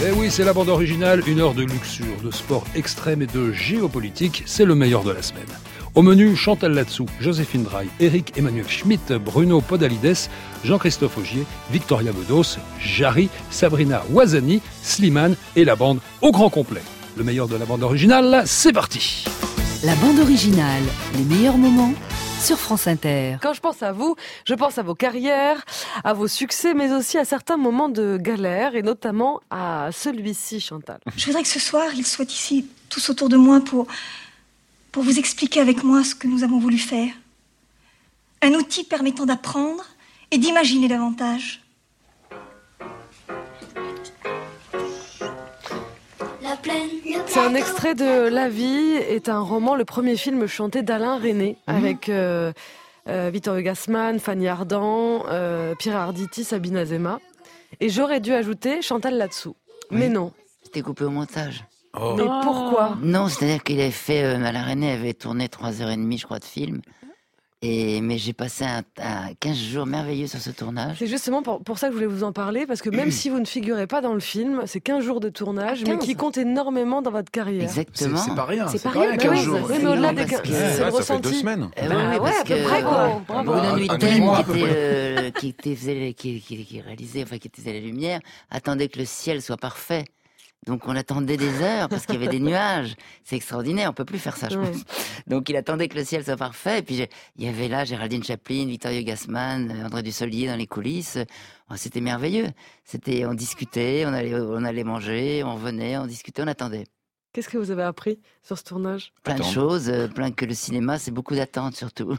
Eh oui, c'est la bande originale, 1 heure de luxure, de sport extrême et de géopolitique, c'est le meilleur de la semaine. Au menu, Chantal Latsou, Joséphine Draille, Éric Emmanuel Schmitt, Bruno Podalides, Jean-Christophe Augier, Victoria Bedos, Jarry, Sabrina Ouazani, Slimane et la bande au grand complet. Le meilleur de la bande originale, c'est parti. La bande originale, les meilleurs moments sur France Inter. Quand je pense à vous, je pense à vos carrières, à vos succès, mais aussi à certains moments de galère, et notamment à celui-ci, Chantal. Je voudrais que ce soir, ils soient ici, tous autour de moi, pour vous expliquer avec moi ce que nous avons voulu faire. Un outil permettant d'apprendre et d'imaginer davantage. C'est un extrait de La vie est un roman, le premier film chanté d'Alain Resnais, avec Vittorio Gassman, Fanny Ardant, Pierre Arditi, Sabine Azema. Et j'aurais dû ajouter Chantal Latsou. Oui. Mais non. C'était coupé au montage. Oh. Mais pourquoi ? Non, c'est-à-dire qu'il avait fait... Alain Resnais avait tourné 3h30, je crois, de film. Mais j'ai passé 15 jours merveilleux sur ce tournage. C'est justement pour ça que je voulais vous en parler, parce que même si vous ne figurez pas dans le film, c'est 15 jours de tournage, mais qui comptent énormément dans votre carrière. Exactement. C'est pas rien. C'est pas rien, 15 jours. Oui, mais au-delà des 15 c'est le ressenti. Ça fait 2 semaines. Oui, parce à peu près, quoi. Bruno Nuiten, qui réalisait, enfin, qui était à la lumière, attendait que le ciel soit parfait. Donc on attendait des heures parce qu'il y avait des nuages. C'est extraordinaire, on peut plus faire ça, je pense. Donc il attendait que le ciel soit parfait. Et puis il y avait là Géraldine Chaplin, Vittorio Gassman, André Dussolier dans les coulisses. Oh, c'était merveilleux. On discutait, on allait manger, on revenait, on discutait, on attendait. Qu'est-ce que vous avez appris sur ce tournage ? Plein de choses, plein que le cinéma, c'est beaucoup d'attentes surtout.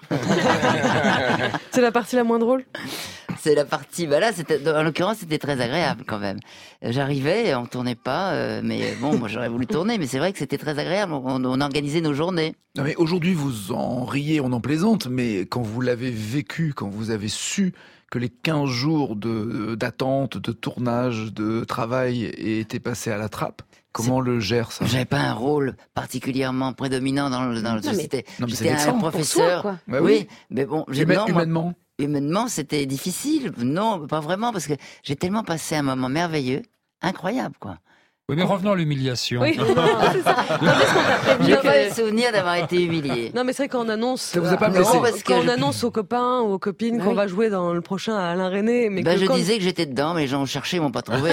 C'est la partie la moins drôle ? C'est la partie, là, en l'occurrence, c'était très agréable quand même. J'arrivais, on tournait pas, mais bon, moi j'aurais voulu tourner, mais c'est vrai que c'était très agréable, on organisait nos journées. Non mais aujourd'hui, vous en riez, on en plaisante, mais quand vous l'avez vécu, quand vous avez su que les 15 jours d'attente, de tournage, de travail étaient passés à la trappe, comment le gère ça ? J'avais pas un rôle particulièrement prédominant dans le société. J'étais un professeur. Pour soi, quoi. Oui, mais bon, humainement. Humainement, c'était difficile. Non, pas vraiment, parce que j'ai tellement passé un moment merveilleux, incroyable, quoi. Oui, mais revenons à l'humiliation. Oui, c'est ça. J'ai pas le souvenir d'avoir été humilié. Non, mais c'est vrai qu'on annonce. Ça vous a pas blessé ? Quand on annonce aux copains ou aux copines qu'on va jouer dans le prochain à Alain Resnais. Mais je disais que j'étais dedans, mais les gens ont cherché, ils m'ont pas trouvé.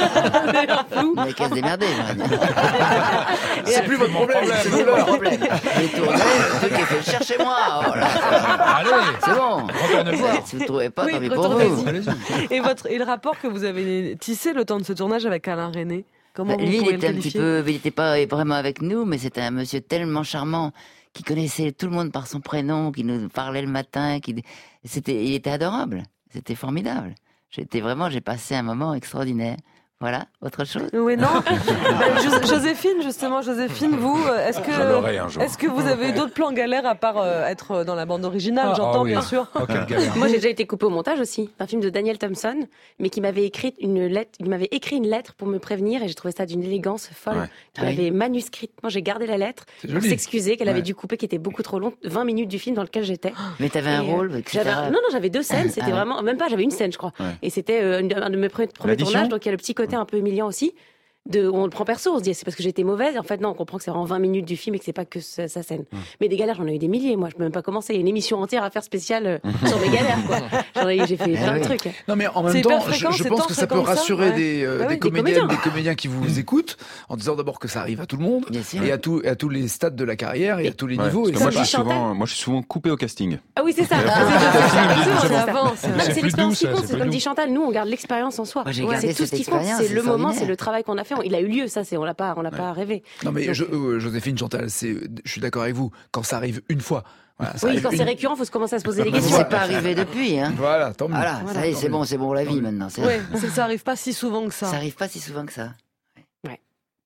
On avait qu'à se démerder, j'aurais dit. C'est plus votre problème, c'est plus leur problème. J'ai tourné, le truc est fait, cherchez-moi. Oh là. Allez, c'est bon. retournez voir. Si vous ne trouvez pas, tant pis pour retournez-y. vous. Et le rapport que vous avez tissé le temps de ce tournage avec Alain Resnais, comment vous lui, il pourriez était le un petit qualifier ? peu, il n'était pas vraiment avec nous, mais c'était un monsieur tellement charmant, qui connaissait tout le monde par son prénom, qui nous parlait le matin, il était adorable. C'était formidable. J'ai passé un moment extraordinaire. Voilà, autre chose. Oui, non. Joséphine, vous, est-ce que vous avez d'autres plans galères à part être dans la bande originale, j'entends, oui. bien sûr. Moi, j'ai déjà été coupée au montage aussi, d'un film de Daniel Thompson, mais qui m'avait écrit une lettre pour me prévenir, et j'ai trouvé ça d'une élégance folle. Ouais. Il m'avait manuscritement, j'ai gardé la lettre pour s'excuser qu'elle avait dû couper, qui était beaucoup trop longue, 20 minutes du film dans lequel j'étais. Mais t'avais un rôle, etc. Non, j'avais 2 scènes, c'était vraiment, même pas, j'avais une scène, je crois. Ouais. Et c'était un de mes premiers tournages, donc il y a le petit côté un peu humiliant aussi. Où on le prend perso, on se dit c'est parce que j'étais mauvaise. En fait, non, on comprend que c'est vraiment 20 minutes du film et que c'est pas que sa scène. Mais des galères, j'en ai eu des milliers. Moi, je peux même pas commencer. Il y a une émission entière à faire spéciale sur mes galères, quoi. J'ai fait plein de trucs. Non, mais en même temps, je pense que ça peut rassurer des comédiens qui vous écoutent, en disant d'abord que ça arrive à tout le monde, et à tous les stades de la carrière et à tous les niveaux. Moi, je suis souvent coupé au casting. Ah oui, c'est ça. C'est l'expérience qui compte. C'est comme dit Chantal, nous, on garde l'expérience en soi. C'est tout ce qui compte. C'est le moment, c'est le travail qu'on a fait. Il a eu lieu, ça, on l'a pas rêvé. Non, mais Joséphine, Chantal, je suis d'accord avec vous. Quand ça arrive une fois. Voilà, quand c'est récurrent, il faut se commencer à se poser des questions. C'est pas arrivé depuis, hein. Voilà, tant mieux. Voilà, ça y est, c'est bon la vie maintenant. Ça arrive pas si souvent que ça. Ça arrive pas si souvent que ça. Ouais.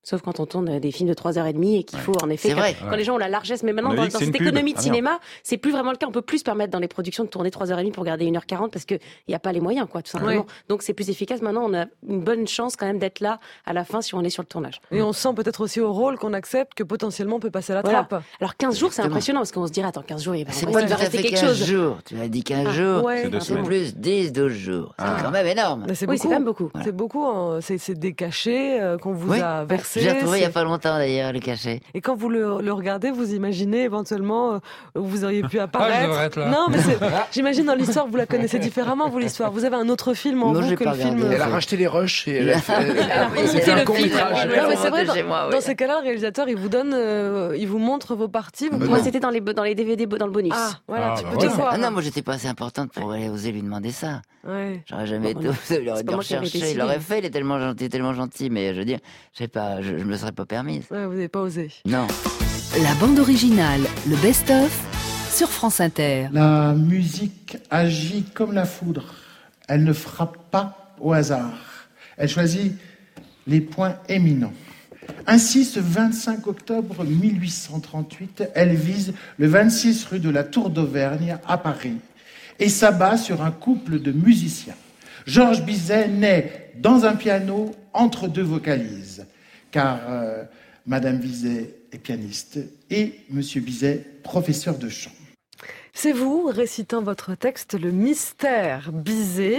Sauf quand on tourne des films de 3h30 et qu'il faut, en effet, quand les gens ont la largesse. Mais maintenant, dans cette économie de cinéma, c'est plus vraiment le cas. On peut plus se permettre dans les productions de tourner 3h30 pour garder 1h40 parce qu'il n'y a pas les moyens, quoi, tout simplement. Ouais. Donc c'est plus efficace. Maintenant, on a une bonne chance quand même d'être là à la fin si on est sur le tournage. Et on sent peut-être aussi au rôle qu'on accepte que potentiellement on peut passer à la trappe. Alors 15 jours, c'est impressionnant parce qu'on se dirait, attends, 15 jours, il va rester quelque chose. 15 jours. Tu m'as dit 15 jours. C'est plus 10, 12 jours. C'est quand même énorme. C'est quand même beaucoup. C'est beaucoup. C'est des cachets qu'on vous a versés. J'ai retrouvé il n'y a pas longtemps d'ailleurs, le cachet. Et quand vous le regardez, vous imaginez éventuellement où vous auriez pu apparaître. Non, mais j'imagine dans l'histoire, vous la connaissez différemment, vous, l'histoire. Vous avez un autre film en vous que le film. Elle a racheté les rushs et elle a fait un court-métrage. Non, mais c'est vrai, dans ces cas-là, le réalisateur, il vous donne, il vous montre vos parties. Moi, c'était dans les DVD, dans le bonus. Ah, voilà, tu peux te voir. Ah non, moi, j'étais pas assez importante pour aller oser lui demander ça. J'aurais jamais été osé, il aurait dû rechercher. Il l'aurait fait, il est tellement gentil, mais je veux dire, je sais pas, je me serais pas permise. Ouais, vous n'avez pas osé. Non. La bande originale, le best-of, sur France Inter. La musique agit comme la foudre. Elle ne frappe pas au hasard. Elle choisit les points éminents. Ainsi, ce 25 octobre 1838, elle vise le 26 rue de la Tour d'Auvergne à Paris et s'abat sur un couple de musiciens. Georges Bizet naît dans un piano entre deux vocalises, car Madame Bizet est pianiste et Monsieur Bizet professeur de chant. C'est vous, récitant votre texte, le mystère Bizet.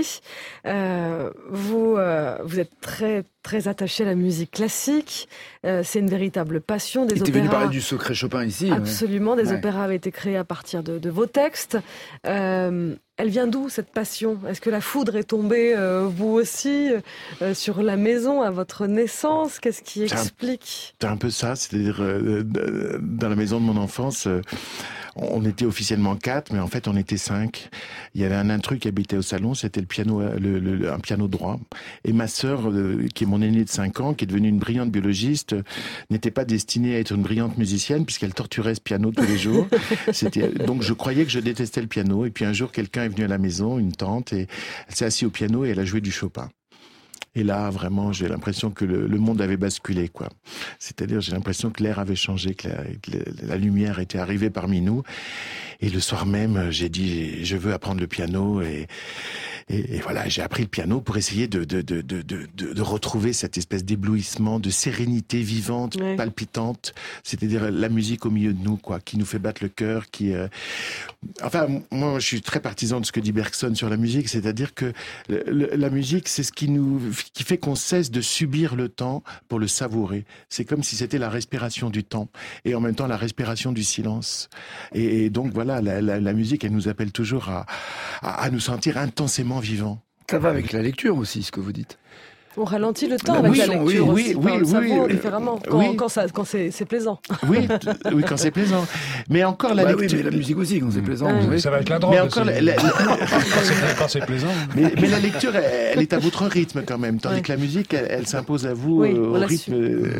Vous êtes très, très attaché à la musique classique. C'est une véritable passion. Des opéras. Venu parler du secret Chopin ici. Absolument. Des opéras avaient été créés à partir de vos textes. Elle vient d'où, cette passion ? Est-ce que la foudre est tombée, vous aussi, sur la maison, à votre naissance ? Qu'est-ce qui explique ? C'est un peu ça. C'est-à-dire, dans la maison de mon enfance... On était officiellement 4, mais en fait on était 5. Il y avait un intrus qui habitait au salon, c'était le piano, un piano droit. Et ma sœur, qui est mon aînée de 5 ans, qui est devenue une brillante biologiste, n'était pas destinée à être une brillante musicienne puisqu'elle torturait ce piano tous les jours. Donc je croyais que je détestais le piano. Et puis un jour, quelqu'un est venu à la maison, une tante, et elle s'est assise au piano et elle a joué du Chopin. Et là, vraiment, j'ai l'impression que le monde avait basculé, quoi. C'est-à-dire, j'ai l'impression que l'air avait changé, que la lumière était arrivée parmi nous. Et le soir même, j'ai dit, je veux apprendre le piano. Et voilà, j'ai appris le piano pour essayer de retrouver cette espèce d'éblouissement, de sérénité vivante, palpitante. C'est-à-dire la musique au milieu de nous, quoi, qui nous fait battre le cœur, Enfin, moi, je suis très partisan de ce que dit Bergson sur la musique, c'est-à-dire que la musique, c'est ce qui fait qu'on cesse de subir le temps pour le savourer. C'est comme si c'était la respiration du temps et en même temps la respiration du silence. Et donc voilà, la musique, elle nous appelle toujours à nous sentir intensément vivants. Ça va avec la lecture aussi, ce que vous dites. On ralentit le temps avec la lecture aussi. On savoure différemment quand c'est plaisant. Oui, quand c'est plaisant. Mais encore la lecture. Oui, mais la musique aussi quand c'est plaisant. Ça va avec la drogue. Mais encore quand c'est plaisant. Mais la lecture, elle est à votre rythme quand même, tandis que la musique, elle s'impose à vous au rythme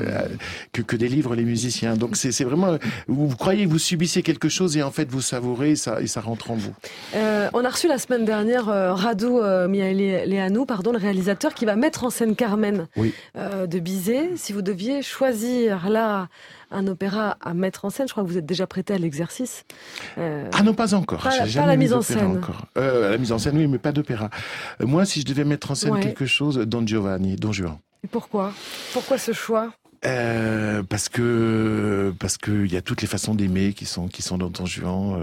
que délivrent les musiciens. Donc c'est vraiment, vous croyez que vous subissez quelque chose et en fait vous savourez et ça rentre en vous. On a reçu la semaine dernière Radu Mihailăneanu, le réalisateur, qui va mettre en scène Carmen de Bizet. Si vous deviez choisir là un opéra à mettre en scène, je crois que vous êtes déjà prêté à l'exercice. Ah non, pas encore. Pas la mise en scène. La mise en scène, oui, mais pas d'opéra. Moi, si je devais mettre en scène quelque chose, Don Juan. Et pourquoi ce choix ? Parce que il y a toutes les façons d'aimer qui sont dans Don Juan,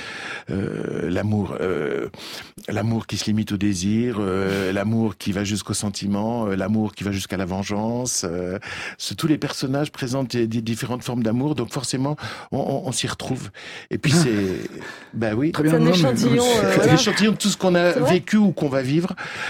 l'amour qui se limite au désir, l'amour qui va jusqu'au sentiment, l'amour qui va jusqu'à la vengeance. Tous les personnages présentent des différentes formes d'amour, donc forcément on s'y retrouve. Et puis c'est oui, très bien, c'est un échantillon, un échantillon de tout ce qu'on a vécu ou qu'on va vivre.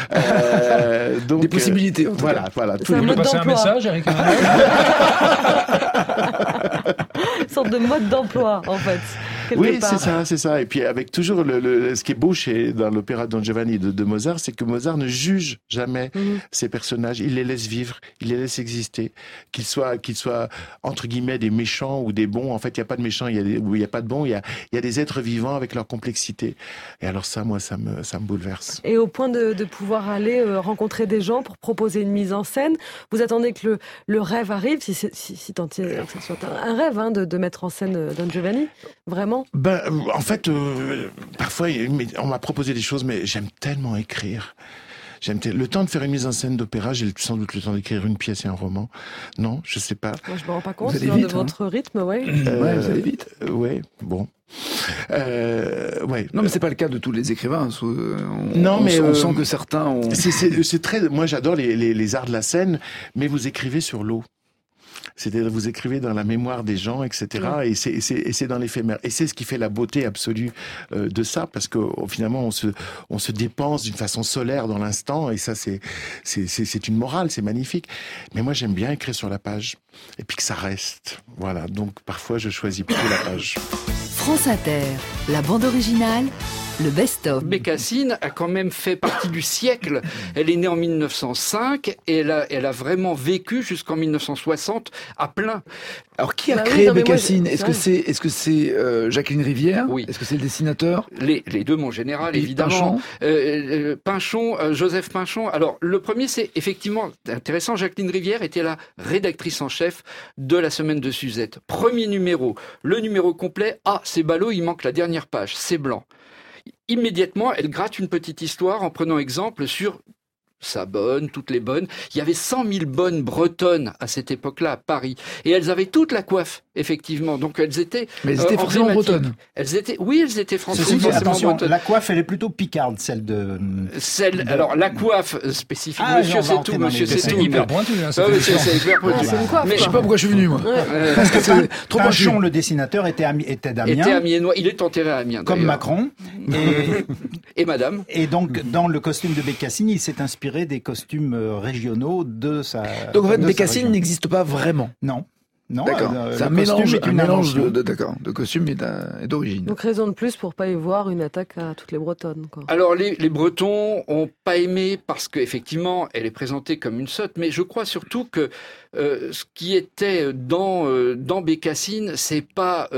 Donc des possibilités. Voilà. Vous voulez passer un message, Eric? Une sorte de mode d'emploi, en fait. Oui, c'est ça. Et puis avec toujours ce qui est beau dans l'opéra Don Giovanni de Mozart, c'est que Mozart ne juge jamais ses personnages. Il les laisse vivre, il les laisse exister. Qu'ils soient entre guillemets des méchants ou des bons. En fait, il n'y a pas de méchants, il n'y a pas de bons. Il y a des êtres vivants avec leur complexité. Et alors ça, moi, ça me bouleverse. Et au point de pouvoir aller rencontrer des gens pour proposer une mise en scène, vous attendez que le rêve arrive, si tant est que ce soit un rêve de mettre en scène Don Giovanni, vraiment? En fait, parfois, on m'a proposé des choses, mais j'aime tellement écrire. Le temps de faire une mise en scène d'opéra, j'ai sans doute le temps d'écrire une pièce et un roman. Non, je sais pas. Moi, je me rends pas compte de votre rythme, ouais. Vous allez vite. Ouais, bon. Ouais. Non, mais c'est pas le cas de tous les écrivains. On sent que certains ont... C'est très... Moi, j'adore les arts de la scène, mais vous écrivez sur l'eau. C'est-à-dire, vous écrivez dans la mémoire des gens, etc. Ouais. Et c'est dans l'éphémère. Et c'est ce qui fait la beauté absolue de ça, parce que finalement, on se dépense d'une façon solaire dans l'instant, et ça, c'est une morale, c'est magnifique. Mais moi, j'aime bien écrire sur la page, et puis que ça reste. Voilà. Donc, parfois, je choisis plutôt la page. France Inter, la bande originale, le best-of. Bécassine a quand même fait partie du siècle. Elle est née en 1905 et elle a vraiment vécu jusqu'en 1960 à plein. Alors qui a créé Bécassine? Est-ce que c'est Jacqueline Rivière? Oui. Est-ce que c'est le dessinateur? Les deux, mon général, évidemment. Joseph Pinchon. Alors le premier, c'est effectivement intéressant. Jacqueline Rivière était la rédactrice en chef de la Semaine de Suzette. Premier numéro, le numéro complet. Ah, c'est ballot, il manque la dernière page. C'est blanc. Immédiatement, elle gratte une petite histoire en prenant exemple sur sa bonne, toutes les bonnes. Il y avait 100 000 bonnes bretonnes à cette époque-là à Paris. Et elles avaient toute la coiffe, effectivement. Donc elles étaient... Mais elles étaient forcément bretonnes. Elles étaient forcément bretonnes. La coiffe, elle est plutôt picarde, Alors, la coiffe spécifique, monsieur c'est tout. C'est hyper pointu. C'est hyper pointu. Mais je sais pas pourquoi je suis venu, moi. Parce que Pinchon, le dessinateur, était d'Amiens. Était amiénois. Il est enterré à Amiens. Comme Macron. Et madame. Et donc, dans le costume de Bécassine, il s'est inspiré des costumes régionaux de sa... Donc en fait, Bécassine n'existe pas vraiment. Non. D'accord. C'est un mélange de costumes et d'origine. Donc raison de plus pour pas y voir une attaque à toutes les Bretonnes, quoi. Alors les Bretons ont pas aimé parce qu'effectivement elle est présentée comme une sotte, mais je crois surtout que ce qui était dans Bécassine, c'est pas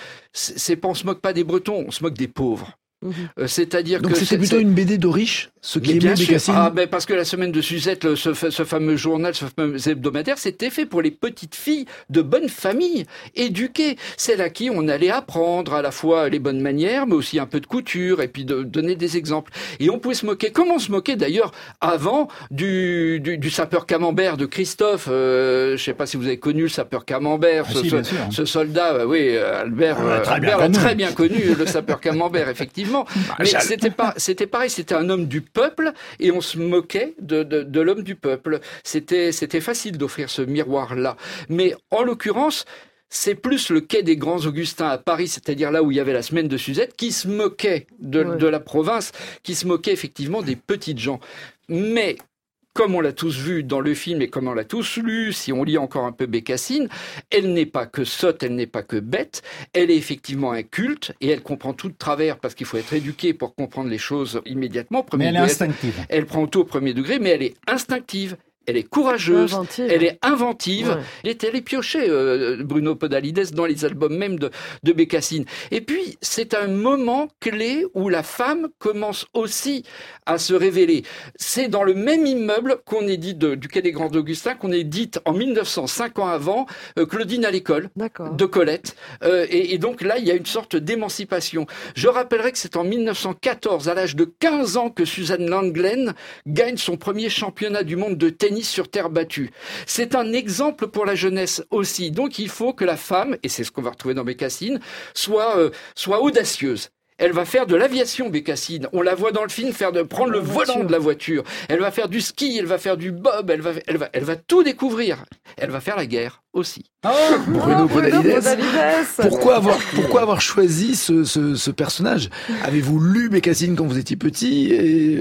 on se moque pas des Bretons, on se moque des pauvres. C'est-à-dire donc que c'était plutôt une BD de riches, ceux qui aimaient Bécassine. Parce que la Semaine de Suzette, ce fameux journal, ce fameux hebdomadaire, c'était fait pour les petites filles de bonne famille, éduquées, celles à qui on allait apprendre à la fois les bonnes manières, mais aussi un peu de couture, et puis de donner des exemples. Et on pouvait se moquer, comme on se moquait d'ailleurs avant du sapeur camembert de Christophe. Je sais pas si vous avez connu le sapeur camembert, ce soldat. Albert a très bien connu le sapeur camembert, effectivement. Mais c'était pareil, c'était un homme du peuple et on se moquait de l'homme du peuple. C'était facile d'offrir ce miroir-là. Mais en l'occurrence, c'est plus le quai des Grands Augustins à Paris, c'est-à-dire là où il y avait la Semaine de Suzette, qui se moquait de la province, qui se moquait effectivement des petites gens. Mais comme on l'a tous vu dans le film et comme on l'a tous lu, si on lit encore un peu Bécassine, elle n'est pas que sotte, elle n'est pas que bête, elle est effectivement un culte et elle comprend tout de travers parce qu'il faut être éduqué pour comprendre les choses immédiatement. Mais elle est instinctive. Elle prend tout au premier degré, mais elle est instinctive. Elle est courageuse, elle est inventive. Ouais. Elle est piochée, Bruno Podalides, dans les albums même de Bécassine. Et puis, c'est un moment clé où la femme commence aussi à se révéler. C'est dans le même immeuble qu'on est dit du quai des Grands Augustins, qu'on est dite en 1900, 5 ans avant, Claudine à l'école, de Colette. Et donc là, il y a une sorte d'émancipation. Je rappellerai que c'est en 1914, à l'âge de 15 ans, que Suzanne Lenglen gagne son premier championnat du monde de tennis sur terre battue. C'est un exemple pour la jeunesse aussi. Donc il faut que la femme, et c'est ce qu'on va retrouver dans Bécassine, soit audacieuse. Elle va faire de l'aviation, Bécassine. On la voit dans le film prendre le volant de la voiture. Elle va faire du ski, elle va faire du bob, elle va tout découvrir. Elle va faire la guerre aussi. Bruno Podalides. Pourquoi avoir choisi ce personnage? Avez-vous lu Bécassine quand vous étiez petit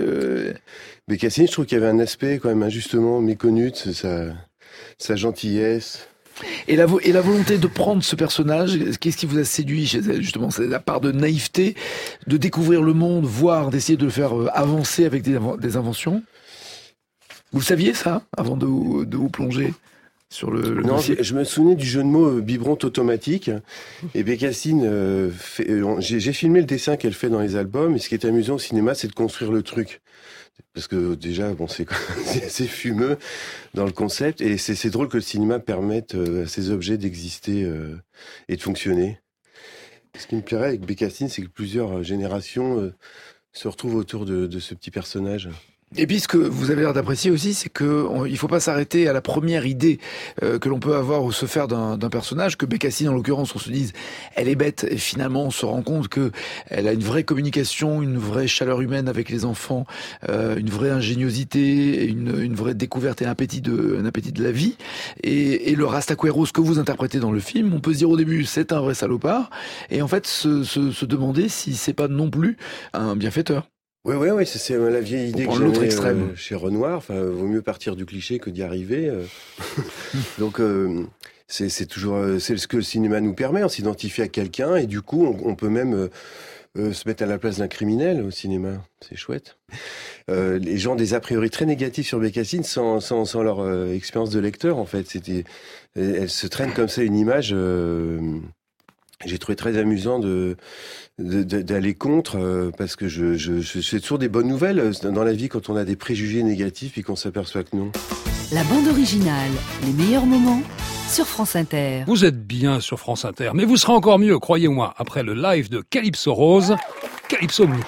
Bécassine, je trouve qu'il y avait un aspect quand même injustement méconnu de sa gentillesse. Et la volonté de prendre ce personnage, qu'est-ce qui vous a séduit chez elle, justement? C'est la part de naïveté, de découvrir le monde, voire d'essayer de le faire avancer avec des inventions? Vous le saviez ça, avant de vous plonger sur le Non, dossier? je me souvenais du jeu de mots biberon automatique. Et Bécassine, j'ai filmé le dessin qu'elle fait dans les albums. Et ce qui est amusant au cinéma, c'est de construire le truc. Parce que déjà, c'est assez fumeux dans le concept. Et c'est drôle que le cinéma permette à ces objets d'exister et de fonctionner. Ce qui me plairait avec Bécassine, c'est que plusieurs générations se retrouvent autour de ce petit personnage. Et puis ce que vous avez l'air d'apprécier aussi, c'est que il faut pas s'arrêter à la première idée que l'on peut avoir ou se faire d'un personnage. Que Bécassine, en l'occurrence, on se dise, elle est bête, et finalement on se rend compte que elle a une vraie communication, une vraie chaleur humaine avec les enfants, une vraie ingéniosité, une vraie découverte et un appétit de la vie. Et le Rastaquero, ce que vous interprétez dans le film, on peut se dire au début, c'est un vrai salopard, et en fait se demander si c'est pas non plus un bienfaiteur. Oui, c'est la vieille idée que j'avais chez Renoir. Enfin, vaut mieux partir du cliché que d'y arriver. Donc, c'est toujours ce que le cinéma nous permet. On s'identifie à quelqu'un et du coup, on peut même se mettre à la place d'un criminel au cinéma. C'est chouette. Les gens ont des a priori très négatifs sur Bécassine sans leur expérience de lecteur. En fait, elle se traîne comme ça une image. J'ai trouvé très amusant d'aller contre parce que c'est toujours des bonnes nouvelles dans la vie quand on a des préjugés négatifs et qu'on s'aperçoit que non. La bande originale, les meilleurs moments sur France Inter. Vous êtes bien sur France Inter, mais vous serez encore mieux, croyez-moi, après le live de Calypso Rose, Calypso Blue.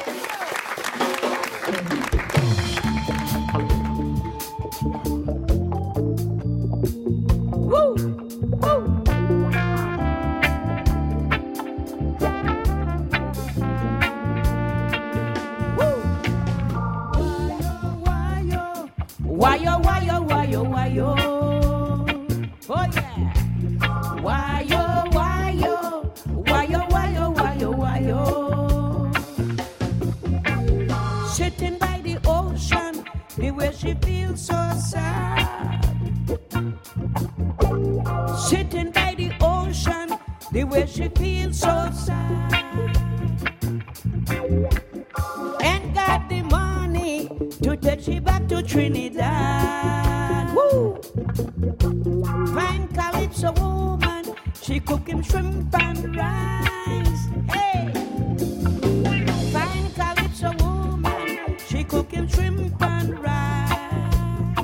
Sitting by the ocean, the way she feels so sad. Sitting by the ocean, the way she feels so sad. Ain't got the money to take she back to Trinidad. Woo! Fine Calypso woman, she cook him shrimp and rice. Hey! Fine Calypso woman, she cook him shrimp and rice.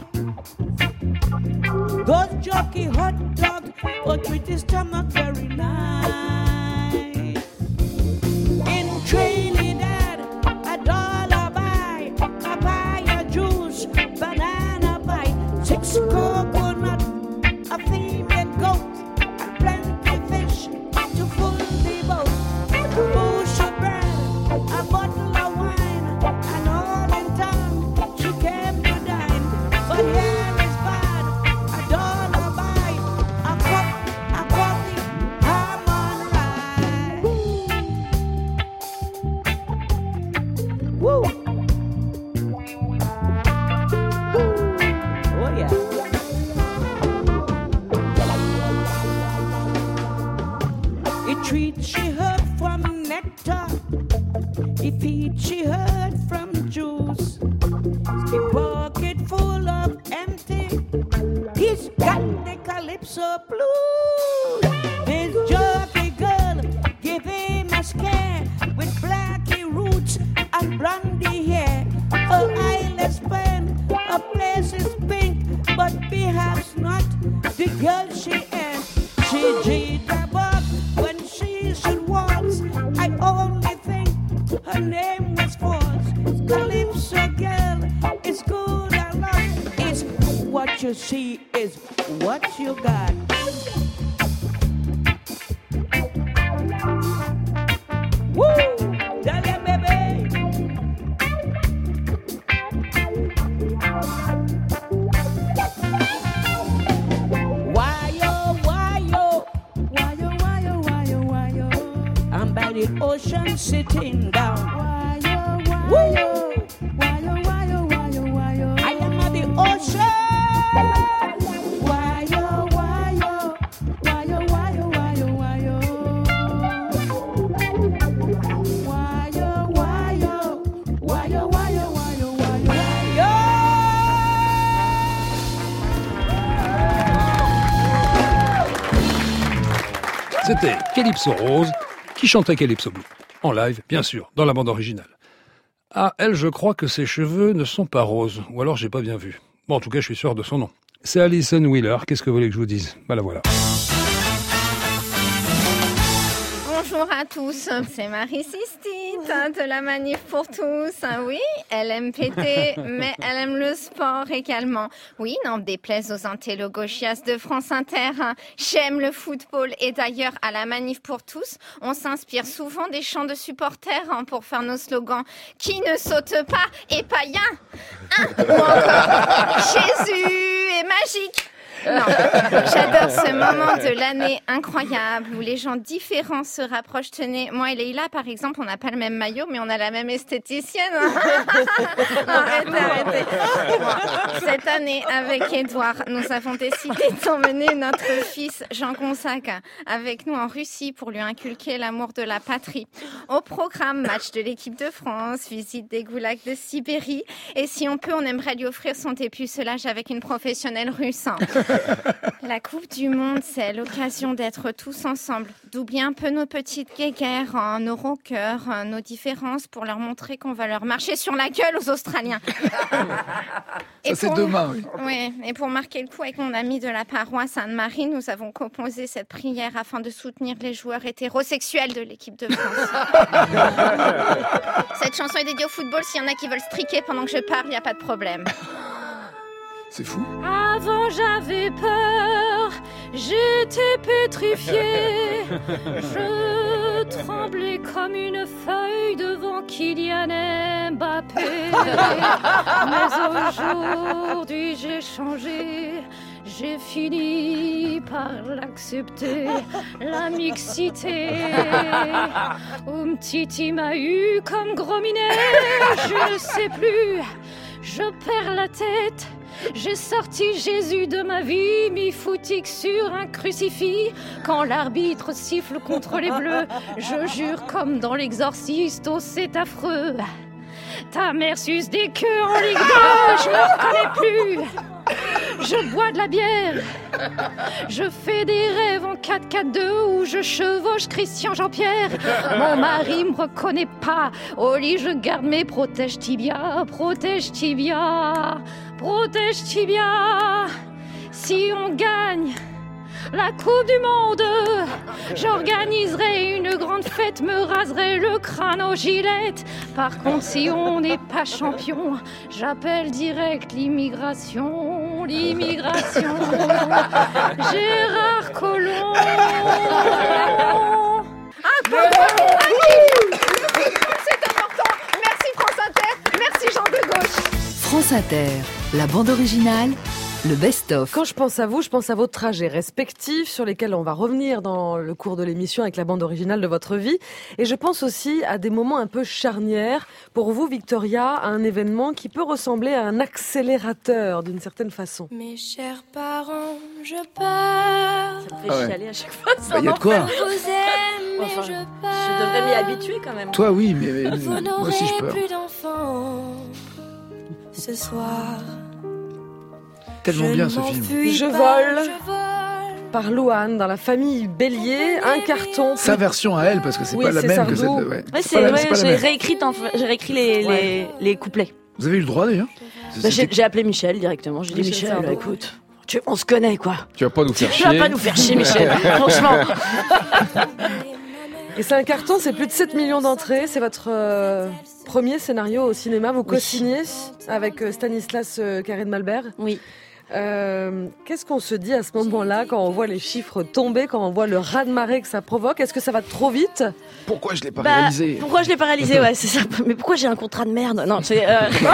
Those jockey hot dog, oh treat his stomach very nice. In Trinidad, $1 buy papaya juice, banana pie, 6 coconut, a female goat, and plenty fish to full the boat. Bush of bread, a bottle of wine, and all in town she came to dine. But here is bad, $1 buy a cup of coffee, ham and rice. Woo! Oh yeah. A treat she heard from nectar, a feed she heard from juice, a pocket full of empty, he's got the Calypso blues. This jockey girl give him a scare with blacky roots and blondie hair. Her eyeless pen, her place is pink, but perhaps not the girl she is. She jitterbug when she should waltz. I only think her name was false. Calypso girl is good a lot. It's what you see is what you got. Woo! Dale, baby! I'm by the ocean sitting down. Woo! I am at the ocean. c'était Calypso Rose qui chantait Calypso Blue. En live, bien sûr, dans la bande originale. Ah, elle, je crois que ses cheveux ne sont pas roses, ou alors j'ai pas bien vu. Bon, en tout cas, je suis sûr de son nom. C'est Alison Wheeler, qu'est-ce que vous voulez que je vous dise ? Voilà. Bonjour à tous, c'est Marie Sistite de la Manif pour tous. Oui, elle aime péter, mais elle aime le sport également. Oui, n'en déplaise aux intello-gauchias de France Inter. J'aime le football et d'ailleurs à la Manif pour tous, on s'inspire souvent des chants de supporters pour faire nos slogans. Qui ne saute pas est païen. Ou encore Jésus est magique. Non, j'adore ce moment de l'année incroyable où les gens différents se rapprochent. Tenez, moi et Leïla, par exemple, on n'a pas le même maillot, mais on a la même esthéticienne. Arrêtez. Cette année, avec Édouard, nous avons décidé d'emmener notre fils Jean-Gonzague avec nous en Russie pour lui inculquer l'amour de la patrie. Au programme, match de l'équipe de France, visite des goulags de Sibérie. Et si on peut, on aimerait lui offrir son dépucelage avec une professionnelle russe. La Coupe du Monde, c'est l'occasion d'être tous ensemble, d'oublier un peu nos petites guéguerres, nos rancœurs, nos différences pour leur montrer qu'on va leur marcher sur la gueule aux Australiens. Ça, c'est demain, oui. Oui, et pour marquer le coup avec mon ami de la paroisse Anne-Marie, nous avons composé cette prière afin de soutenir les joueurs hétérosexuels de l'équipe de France. Cette chanson est dédiée au football, s'il y en a qui veulent striquer pendant que je parle, il n'y a pas de problème. C'est fou. Avant j'avais peur, j'étais pétrifiée. Je tremblais comme une feuille devant Kylian Mbappé. Mais aujourd'hui j'ai changé. J'ai fini par l'accepter, la mixité. Titi m'a eu comme gros minet, je ne sais plus, je perds la tête. J'ai sorti Jésus de ma vie, mis foutique sur un crucifix. Quand l'arbitre siffle contre les bleus, je jure comme dans l'exorciste, oh c'est affreux. Ta mère suce des queues en Ligue 2, je ne reconnais plus. Je bois de la bière, je fais des rêves en 4x4-2 où je chevauche Christian Jean-Pierre. Mon mari me reconnaît pas, au lit je garde mes protèges tibia, protège tibia, protège tibia. Si on gagne la Coupe du Monde, j'organiserai une grande fête, me raserai le crâne aux gilettes. Par contre, si on n'est pas champion, j'appelle direct l'immigration, l'immigration. Gérard Collomb. C'est important. Merci France Inter, merci Jean de Gauche. France Inter, la bande originale, le best-of. Quand je pense à vous, je pense à vos trajets respectifs sur lesquels on va revenir dans le cours de l'émission avec la bande originale de votre vie. Et je pense aussi à des moments un peu charnières. Pour vous, Victoria, à un événement qui peut ressembler à un accélérateur d'une certaine façon. Mes chers parents, je pars. Ça me fait chialer à chaque fois. Il y a de quoi. Je vous aime, mais enfin, je pars. Je devrais m'y habituer quand même. Toi, oui, mais vous moi aussi je peur. plus d'enfants ce soir. Tellement bien ce film. Je vole par Louane dans La Famille Bélier, un carton. Sa version à elle, parce que c'est pas la même que cette. Ouais, c'est vrai, j'ai réécrit les couplets. Vous avez eu le droit d'ailleurs. J'ai appelé Michel directement. J'ai dit Michel, écoute, on se connaît quoi. Tu vas pas nous faire chier. Tu vas pas nous faire chier, Michel. Franchement. Et c'est un carton, c'est plus de 7 millions d'entrées. C'est votre premier scénario au cinéma. Vous co-signez avec Stanislas Carré-de-Malberg. Oui. Qu'est-ce qu'on se dit à ce moment-là quand on voit les chiffres tomber, quand on voit le raz-de-marée que ça provoque? Est-ce que ça va trop vite? Pourquoi je l'ai pas réalisé? Pourquoi je l'ai pas réalisé? Ouais, c'est ça. Mais pourquoi j'ai un contrat de merde? Non, c'est.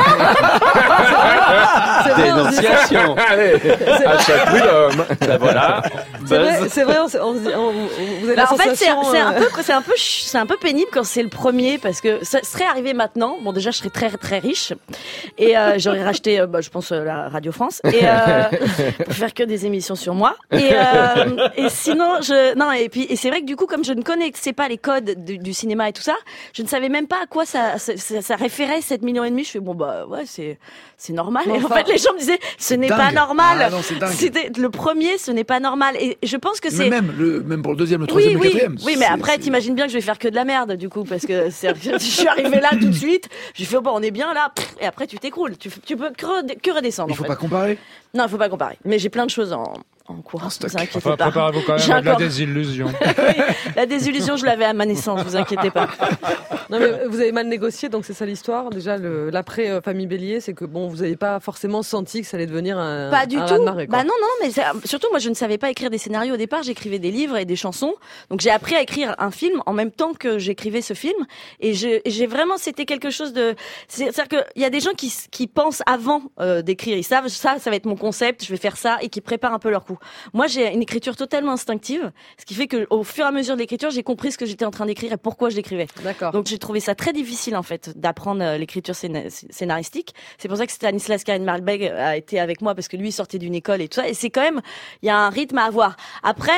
Dénonciation. Allez, à chaque prud'homme. Voilà. C'est vrai. On vous avez la en fait, sensation, c'est un peu pénible quand c'est le premier parce que ça serait arrivé maintenant. Bon, déjà, je serais très très riche et j'aurais racheté, je pense, la Radio France. Et pour faire que des émissions sur moi. Et sinon, et c'est vrai que du coup, comme je ne connaissais pas les codes du cinéma et tout ça, je ne savais même pas à quoi ça référait 7,5 millions. Je fais c'est normal. Et en fait, les gens me disaient ce n'est pas normal. Ah non, c'est dingue. C'était le premier, ce n'est pas normal. Et je pense que c'est même pour le deuxième, le troisième, le quatrième. Oui, mais après, t'imagines bien que je vais faire que de la merde, du coup, parce que je suis arrivée là tout de suite. J'ai fait on est bien là. Et après, tu t'écroules. Tu peux que redescendre. Il faut pas comparer. Non, il faut pas comparer. Mais j'ai plein de choses en cours. Vous inquiétez pas. Préparez-vous quand même à de la désillusion. Oui, la désillusion, je l'avais à ma naissance. Vous inquiétez pas. Non, mais vous avez mal négocié, donc c'est ça l'histoire. Déjà, l'après famille Bélier, c'est que vous n'avez pas forcément senti que ça allait devenir un pas du tout. raz-de-marée, quoi. Bah non, mais surtout moi, je ne savais pas écrire des scénarios au départ. J'écrivais des livres et des chansons. Donc j'ai appris à écrire un film en même temps que j'écrivais ce film. Et j'ai vraiment, c'était quelque chose de. C'est-à-dire qu'il y a des gens qui pensent avant d'écrire. Ils savent ça va être mon concept. Je vais faire ça et qui préparent un peu leur coup. Moi, j'ai une écriture totalement instinctive, ce qui fait que au fur et à mesure de l'écriture, j'ai compris ce que j'étais en train d'écrire et pourquoi je l'écrivais. D'accord. Donc j'ai trouvé ça très difficile en fait d'apprendre l'écriture scénaristique. C'est pour ça que Stanislas Karin-Malbec a été avec moi parce que lui il sortait d'une école et tout ça. Et c'est quand même, il y a un rythme à avoir. Après.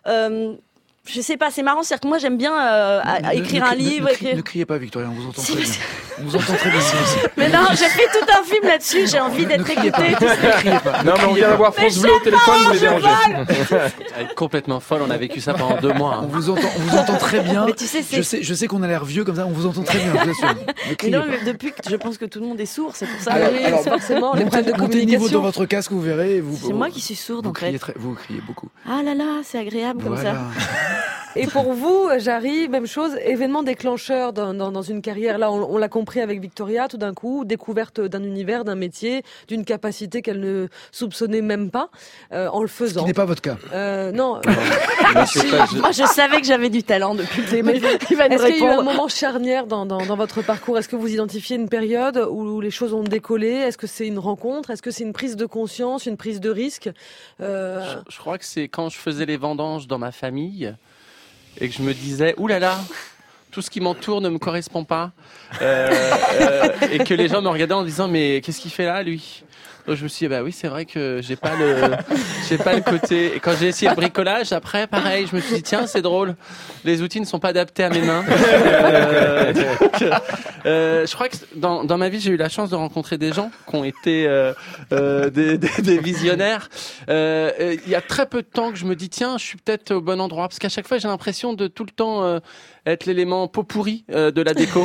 Je sais pas, c'est marrant, c'est-à-dire que moi j'aime bien écrire un livre. Ne criez pas, Victoria, on vous entend très bien. On vous entend très bien. Mais non, j'ai fait tout un film là-dessus, j'ai envie d'être écoutée. Non, mais on vient d'avoir France Bleu au téléphone, vous les dérangez. Elle est complètement folle, on a vécu ça pendant 2 mois. On vous entend très bien. Mais tu sais, je sais qu'on a l'air vieux comme ça, on vous entend très bien, je vous assure. Mais non, mais depuis que je pense que tout le monde est sourd, c'est pour ça. Alors, forcément, les problèmes de montez le niveau communication. dans votre casque, vous verrez. C'est moi qui suis sourde en fait. Vous criez beaucoup. Ah là là, c'est agréable comme ça. Et pour vous, Jarry, même chose, événement déclencheur dans une carrière. Là, on l'a compris avec Victoria, tout d'un coup, découverte d'un univers, d'un métier, d'une capacité qu'elle ne soupçonnait même pas en le faisant. Ce qui n'est pas votre cas. Non. Moi, je savais que j'avais du talent depuis le début. Est-ce qu'il y a eu un moment charnière dans votre parcours? Est-ce que vous identifiez une période où les choses ont décollé? Est-ce que c'est une rencontre? Est-ce que c'est une prise de conscience, une prise de risque? Je crois que c'est quand je faisais les vendanges dans ma famille et que je me disais, oulala, tout ce qui m'entoure ne me correspond pas. Et que les gens me regardaient en disant, mais qu'est-ce qu'il fait là, lui? Donc je me suis dit, bah oui, c'est vrai que j'ai pas le côté. Et quand j'ai essayé le bricolage, après, pareil, je me suis dit, tiens, c'est drôle. Les outils ne sont pas adaptés à mes mains. Je crois que dans ma vie, j'ai eu la chance de rencontrer des gens qui ont été des visionnaires. Il y a très peu de temps que je me dis, tiens, je suis peut-être au bon endroit. Parce qu'à chaque fois, j'ai l'impression de tout le temps être l'élément pot pourri de la déco.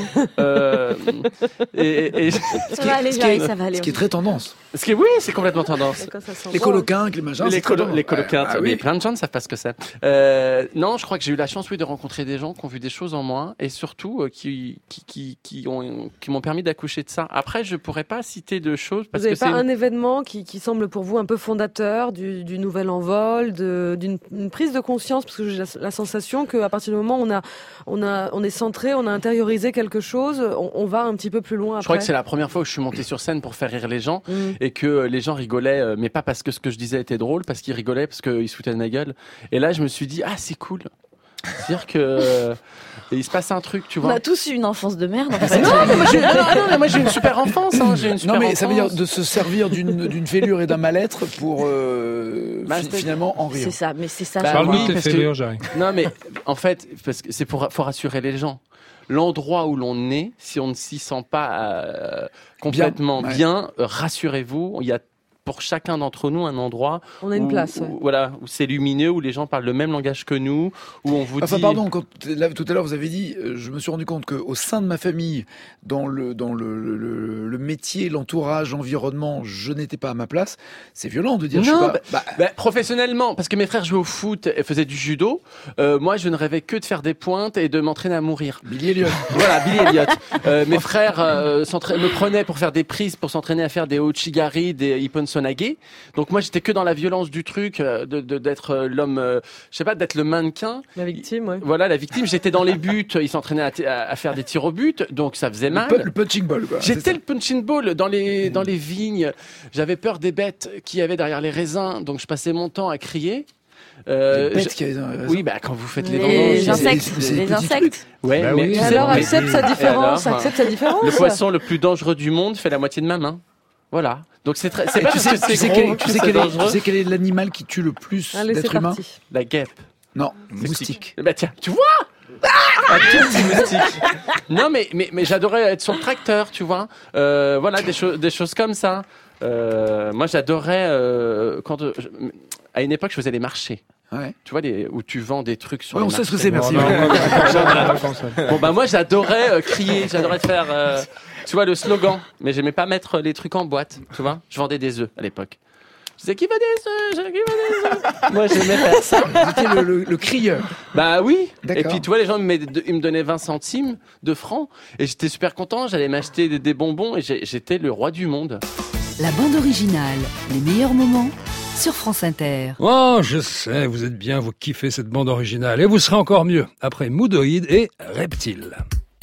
Ça va aller, ça va aller. Ce qui est très tendance. Oui, c'est complètement tendance. Les coloquinques, les machins. Les coloquintes, ah, oui. mais plein de gens ne savent pas ce que c'est. Non, je crois que j'ai eu la chance, de rencontrer des gens qui ont vu des choses en moi et surtout qui m'ont permis d'accoucher de ça. Après, je pourrais pas citer de choses parce vous n'avez que pas un événement qui semble pour vous un peu fondateur du nouvel envol, d'une prise de conscience, parce que j'ai la sensation qu'à partir du moment où on est centré, on a intériorisé quelque chose, on va un petit peu plus loin après. Je crois que c'est la première fois où je suis monté sur scène pour faire rire les gens et que les gens rigolaient, mais pas parce que ce que je disais était drôle, parce qu'ils rigolaient, parce qu'ils se foutaient de ma gueule. Et là, je me suis dit, ah, c'est cool. C'est-à-dire que il se passe un truc, tu vois. On a tous eu une enfance de merde. Mais moi j'ai une super enfance. Ça veut dire de se servir d'une fêlure et d'un mal-être pour finalement en rire. C'est ça, mais c'est ça. Parle-nous de tes fêlures, Jarry. Non, mais en fait, parce que c'est faut rassurer les gens. L'endroit où l'on est, si on ne s'y sent pas complètement bien, rassurez-vous, il y a pour chacun d'entre nous un endroit on a une place, où c'est lumineux, où les gens parlent le même langage que nous, où on vous dit... Pardon, tout à l'heure vous avez dit, je me suis rendu compte qu'au sein de ma famille, dans le métier, l'entourage, l'environnement, je n'étais pas à ma place. C'est violent de dire non, professionnellement, parce que mes frères jouaient au foot et faisaient du judo, moi je ne rêvais que de faire des pointes et de m'entraîner à mourir. Billy Elliot. Voilà, Billy Elliot. Mes frères me prenaient pour faire des prises, pour s'entraîner à faire des Ouchigari, des Ippon Sonage. Donc moi j'étais que dans la violence du truc, d'être l'homme, je sais pas, d'être le mannequin. La victime, ouais. Voilà, la victime. J'étais dans les buts, ils s'entraînaient à faire des tirs au but, donc ça faisait mal. Le punching ball, quoi. J'étais le punching ball dans les vignes. J'avais peur des bêtes qu'il y avait derrière les raisins, donc je passais mon temps à crier. Les bêtes qui avaient oui, quand vous faites les insectes. Les insectes. Ouais, bah alors accepte sa différence. Le poisson le plus dangereux du monde fait la moitié de ma main. Voilà. Donc c'est pas tu parce sais, que c'est tu sais gros que tu sais c'est dangereux. tu sais quel est l'animal qui tue le plus Allez, c'est d'êtres humains? parti. La guêpe. Non, moustique. Bah tiens, tu vois un tout petit moustique. Non mais j'adorais être sur le tracteur, tu vois. Voilà des choses comme ça. Moi j'adorais à une époque je faisais les marchés. Ouais. Tu vois où tu vends des trucs sur les on marchés. sait ce que c'est, merci. Bon bah moi j'adorais crier, j'adorais faire tu vois le slogan, mais j'aimais pas mettre les trucs en boîte, tu vois. Je vendais des œufs à l'époque. Je disais qui veut des œufs, qui veut des œufs. Moi j'aimais faire ça. C'était le crieur. Bah oui. D'accord. Et puis tu vois les gens ils me donnaient 20 centimes de francs et j'étais super content, j'allais m'acheter des bonbons et j'étais le roi du monde. La bande originale, les meilleurs moments sur France Inter. Oh, je sais, vous êtes bien, vous kiffez cette bande originale. Et vous serez encore mieux après Moodoïd et Reptile.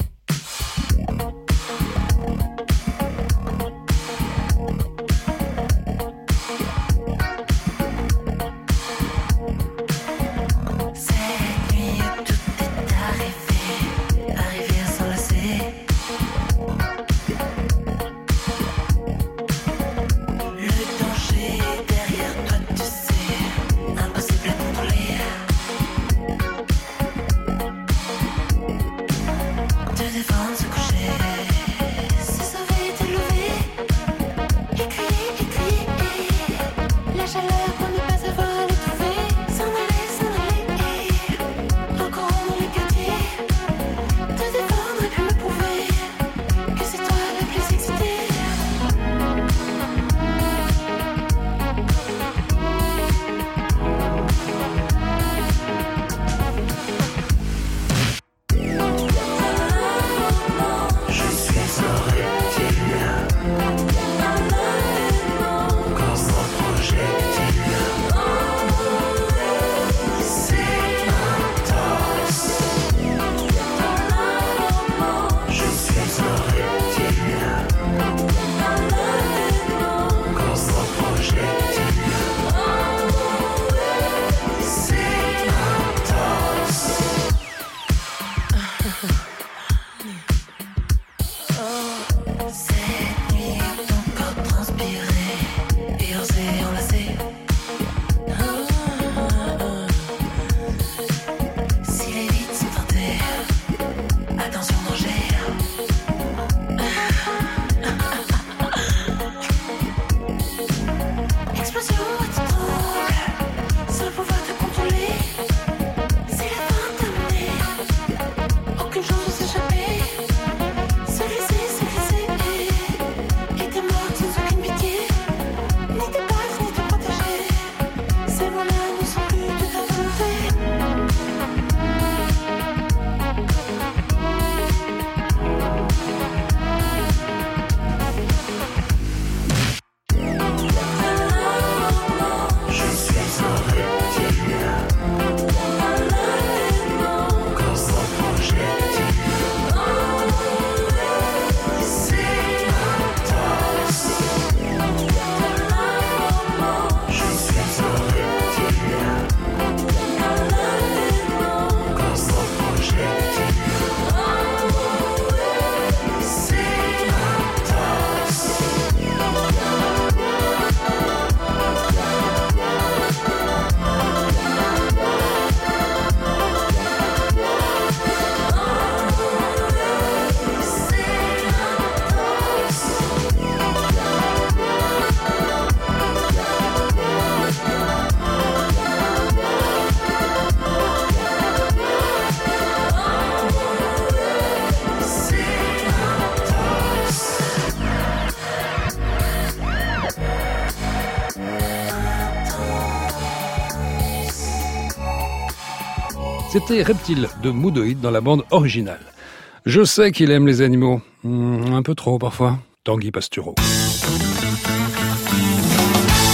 C'était Reptile de Moodoïd dans la bande originale. Je sais qu'il aime les animaux. Un peu trop parfois. Tanguy Pastureau.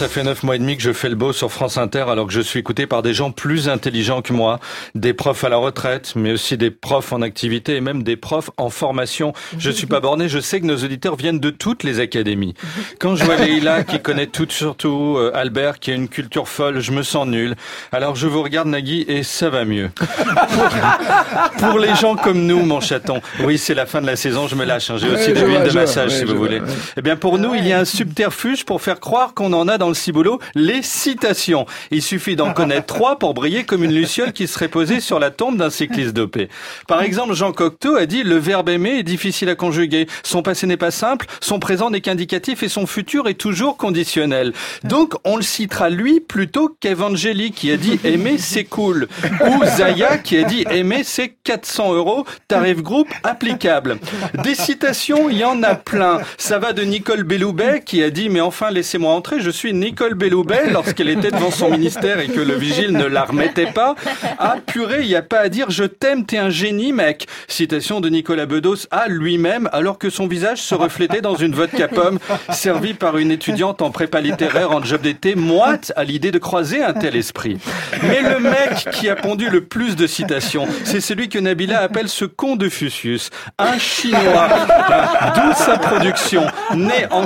ça fait 9 mois et demi que je fais le beau sur France Inter alors que je suis écouté par des gens plus intelligents que moi, des profs à la retraite, mais aussi des profs en activité et même des profs en formation. Je suis pas borné, je sais que nos auditeurs viennent de toutes les académies. Quand je vois Leïla qui connaît tout sur tout, Albert qui a une culture folle, je me sens nul. Alors je vous regarde Nagui et ça va mieux. Pour les gens comme nous, mon chaton, oui c'est la fin de la saison, je me lâche, hein. J'ai aussi de l'huile de massage si vous voulez. Eh bien pour nous, il y a un subterfuge pour faire croire qu'on en a dans le ciboulot, les citations. Il suffit d'en connaître 3 pour briller comme une luciole qui serait posée sur la tombe d'un cycliste dopé. Par exemple, Jean Cocteau a dit « Le verbe aimer est difficile à conjuguer. Son passé n'est pas simple, son présent n'est qu'indicatif et son futur est toujours conditionnel. » Donc, on le citera lui plutôt qu'Evangélie qui a dit « Aimer, c'est cool » ou Zaya qui a dit « Aimer, c'est 400 €, tarif groupe applicable ». Des citations, il y en a plein. Ça va de Nicole Belloubet qui a dit « Mais enfin, laissez-moi entrer, je suis Nicole Belloubet » lorsqu'elle était devant son ministère et que le vigile ne la remettait pas. Ah purée, il n'y a pas à dire « Je t'aime, t'es un génie mec ». Citation de Nicolas Bedos à lui-même alors que son visage se reflétait dans une vodka pomme servie par une étudiante en prépa littéraire en job d'été moite à l'idée de croiser un tel esprit. Mais le mec qui a pondu le plus de citations, c'est celui que Nabila appelle ce con de Fusius. Un Chinois, d'où sa production, né en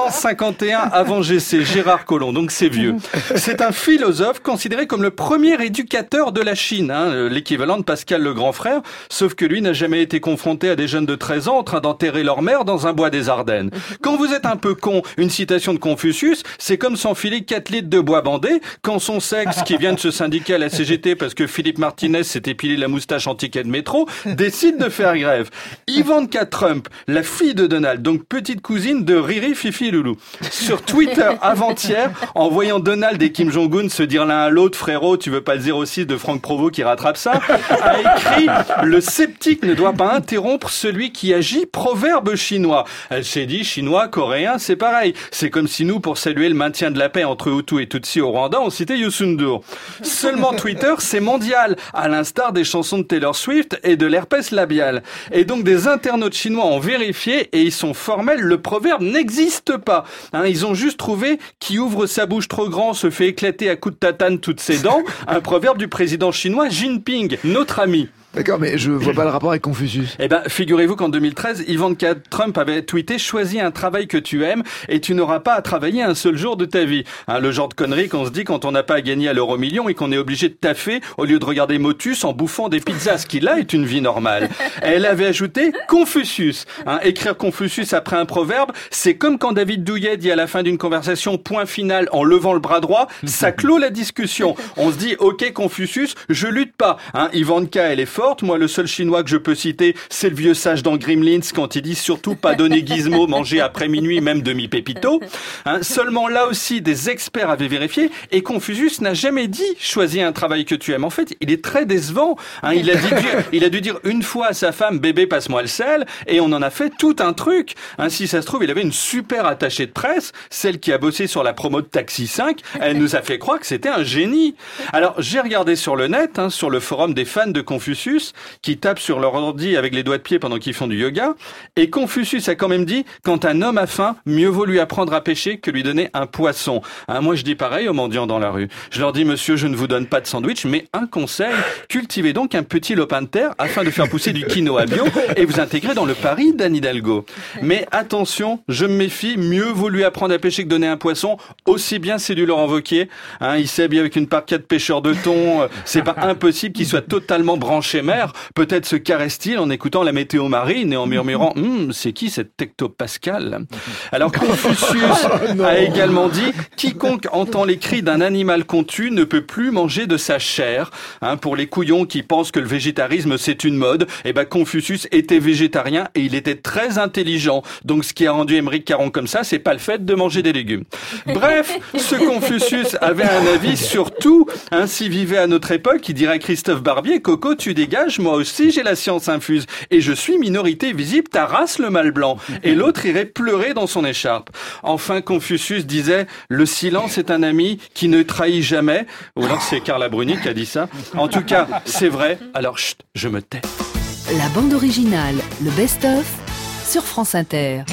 551 avant GC, Gérard Collomb, donc c'est vieux. C'est un philosophe considéré comme le premier éducateur de la Chine, l'équivalent de Pascal le grand frère, sauf que lui n'a jamais été confronté à des jeunes de 13 ans en train d'enterrer leur mère dans un bois des Ardennes. Quand vous êtes un peu con, une citation de Confucius, c'est comme s'enfiler 4 litres de bois bandé quand son sexe, qui vient de se syndiquer à la CGT parce que Philippe Martinez s'est épilé la moustache en ticket de métro, décide de faire grève. Ivanka Trump, la fille de Donald, donc petite cousine de Riri, Fifi et Loulou, sur Twitter avant-hier, en voyant Donald et Kim Jong-un se dire l'un à l'autre, frérot, tu veux pas le 06 de Franck Provost qui rattrape ça, a écrit « Le sceptique ne doit pas interrompre celui qui agit, proverbe chinois ». Elle s'est dit, chinois, coréen, c'est pareil. C'est comme si nous, pour saluer le maintien de la paix entre Hutus et Tutsis au Rwanda, on citait Youssoundour. Seulement Twitter, c'est mondial, à l'instar des chansons de Taylor Swift et de l'herpès labial. Et donc des internautes chinois ont vérifié et ils sont formels, le proverbe n'existe pas. Ils ont juste trouvé « qui ouvre sa bouche trop grand se fait éclater à coups de tatane toutes ses dents », un proverbe du président chinois Jinping, notre ami. D'accord, mais je vois pas le rapport avec Confucius. Eh ben, figurez-vous qu'en 2013, Ivanka Trump avait tweeté « Choisis un travail que tu aimes et tu n'auras pas à travailler un seul jour de ta vie ». Le genre de connerie qu'on se dit quand on n'a pas à gagner à l'euro-million et qu'on est obligé de taffer au lieu de regarder Motus en bouffant des pizzas, ce qui là est une vie normale. Elle avait ajouté Confucius. Écrire Confucius après un proverbe, c'est comme quand David Douillet dit à la fin d'une conversation point final en levant le bras droit, ça clôt la discussion. On se dit « Ok Confucius, je lutte pas ». Ivanka, elle est forte. Moi, le seul chinois que je peux citer, c'est le vieux sage dans Gremlins quand il dit surtout pas donner Gizmo manger après minuit, même demi-pépito. Seulement là aussi, des experts avaient vérifié et Confucius n'a jamais dit choisis un travail que tu aimes. En fait, il est très décevant. Il a dû dire une fois à sa femme bébé passe-moi le sel et on en a fait tout un truc. Si ça se trouve, il avait une super attachée de presse, celle qui a bossé sur la promo de Taxi 5. Elle nous a fait croire que c'était un génie. Alors j'ai regardé sur le net, sur le forum des fans de Confucius, qui tapent sur leur ordi avec les doigts de pied pendant qu'ils font du yoga. Et Confucius a quand même dit, quand un homme a faim, mieux vaut lui apprendre à pêcher que lui donner un poisson. Moi, je dis pareil aux mendiants dans la rue. Je leur dis, monsieur, je ne vous donne pas de sandwich, mais un conseil, cultivez donc un petit lopin de terre afin de faire pousser du quinoa bio et vous intégrer dans le pari d'Anne Hidalgo. Mais attention, je me méfie, mieux vaut lui apprendre à pêcher que donner un poisson, aussi bien c'est du Laurent Wauquiez. Il s'habille avec une parka de pêcheur de thon, c'est pas impossible qu'il soit totalement branché mer. Peut-être se caresse-t-il en écoutant la météo marine et en murmurant c'est qui cette Tectopascal? Alors Confucius a également dit quiconque entend les cris d'un animal qu'on tue ne peut plus manger de sa chair. Pour les couillons qui pensent que le végétarisme c'est une mode, Confucius était végétarien et il était très intelligent. Donc ce qui a rendu Émeric Caron comme ça, c'est pas le fait de manger des légumes. Bref, ce Confucius avait un avis sur tout. S'il vivait à notre époque, il dirait à Christophe Barbier, Coco, tu dégage, moi aussi j'ai la science infuse et je suis minorité visible, ta race le mâle blanc. Et l'autre irait pleurer dans son écharpe. Enfin, Confucius disait le silence est un ami qui ne trahit jamais. Ou alors c'est Carla Bruni qui a dit ça. En tout cas, c'est vrai. Alors chut, je me tais. La bande originale, le best-of sur France Inter.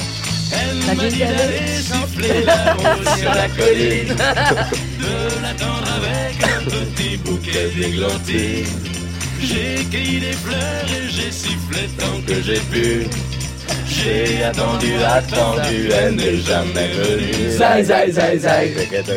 Elle m'a dit d'aller siffler là-haut sur la colline, de l'attendre avec un petit bouquet d'églantines. J'ai cueilli des fleurs et j'ai sifflé tant que j'ai pu. J'ai attendu, elle n'est jamais venue. Zai, zai, zai, zai.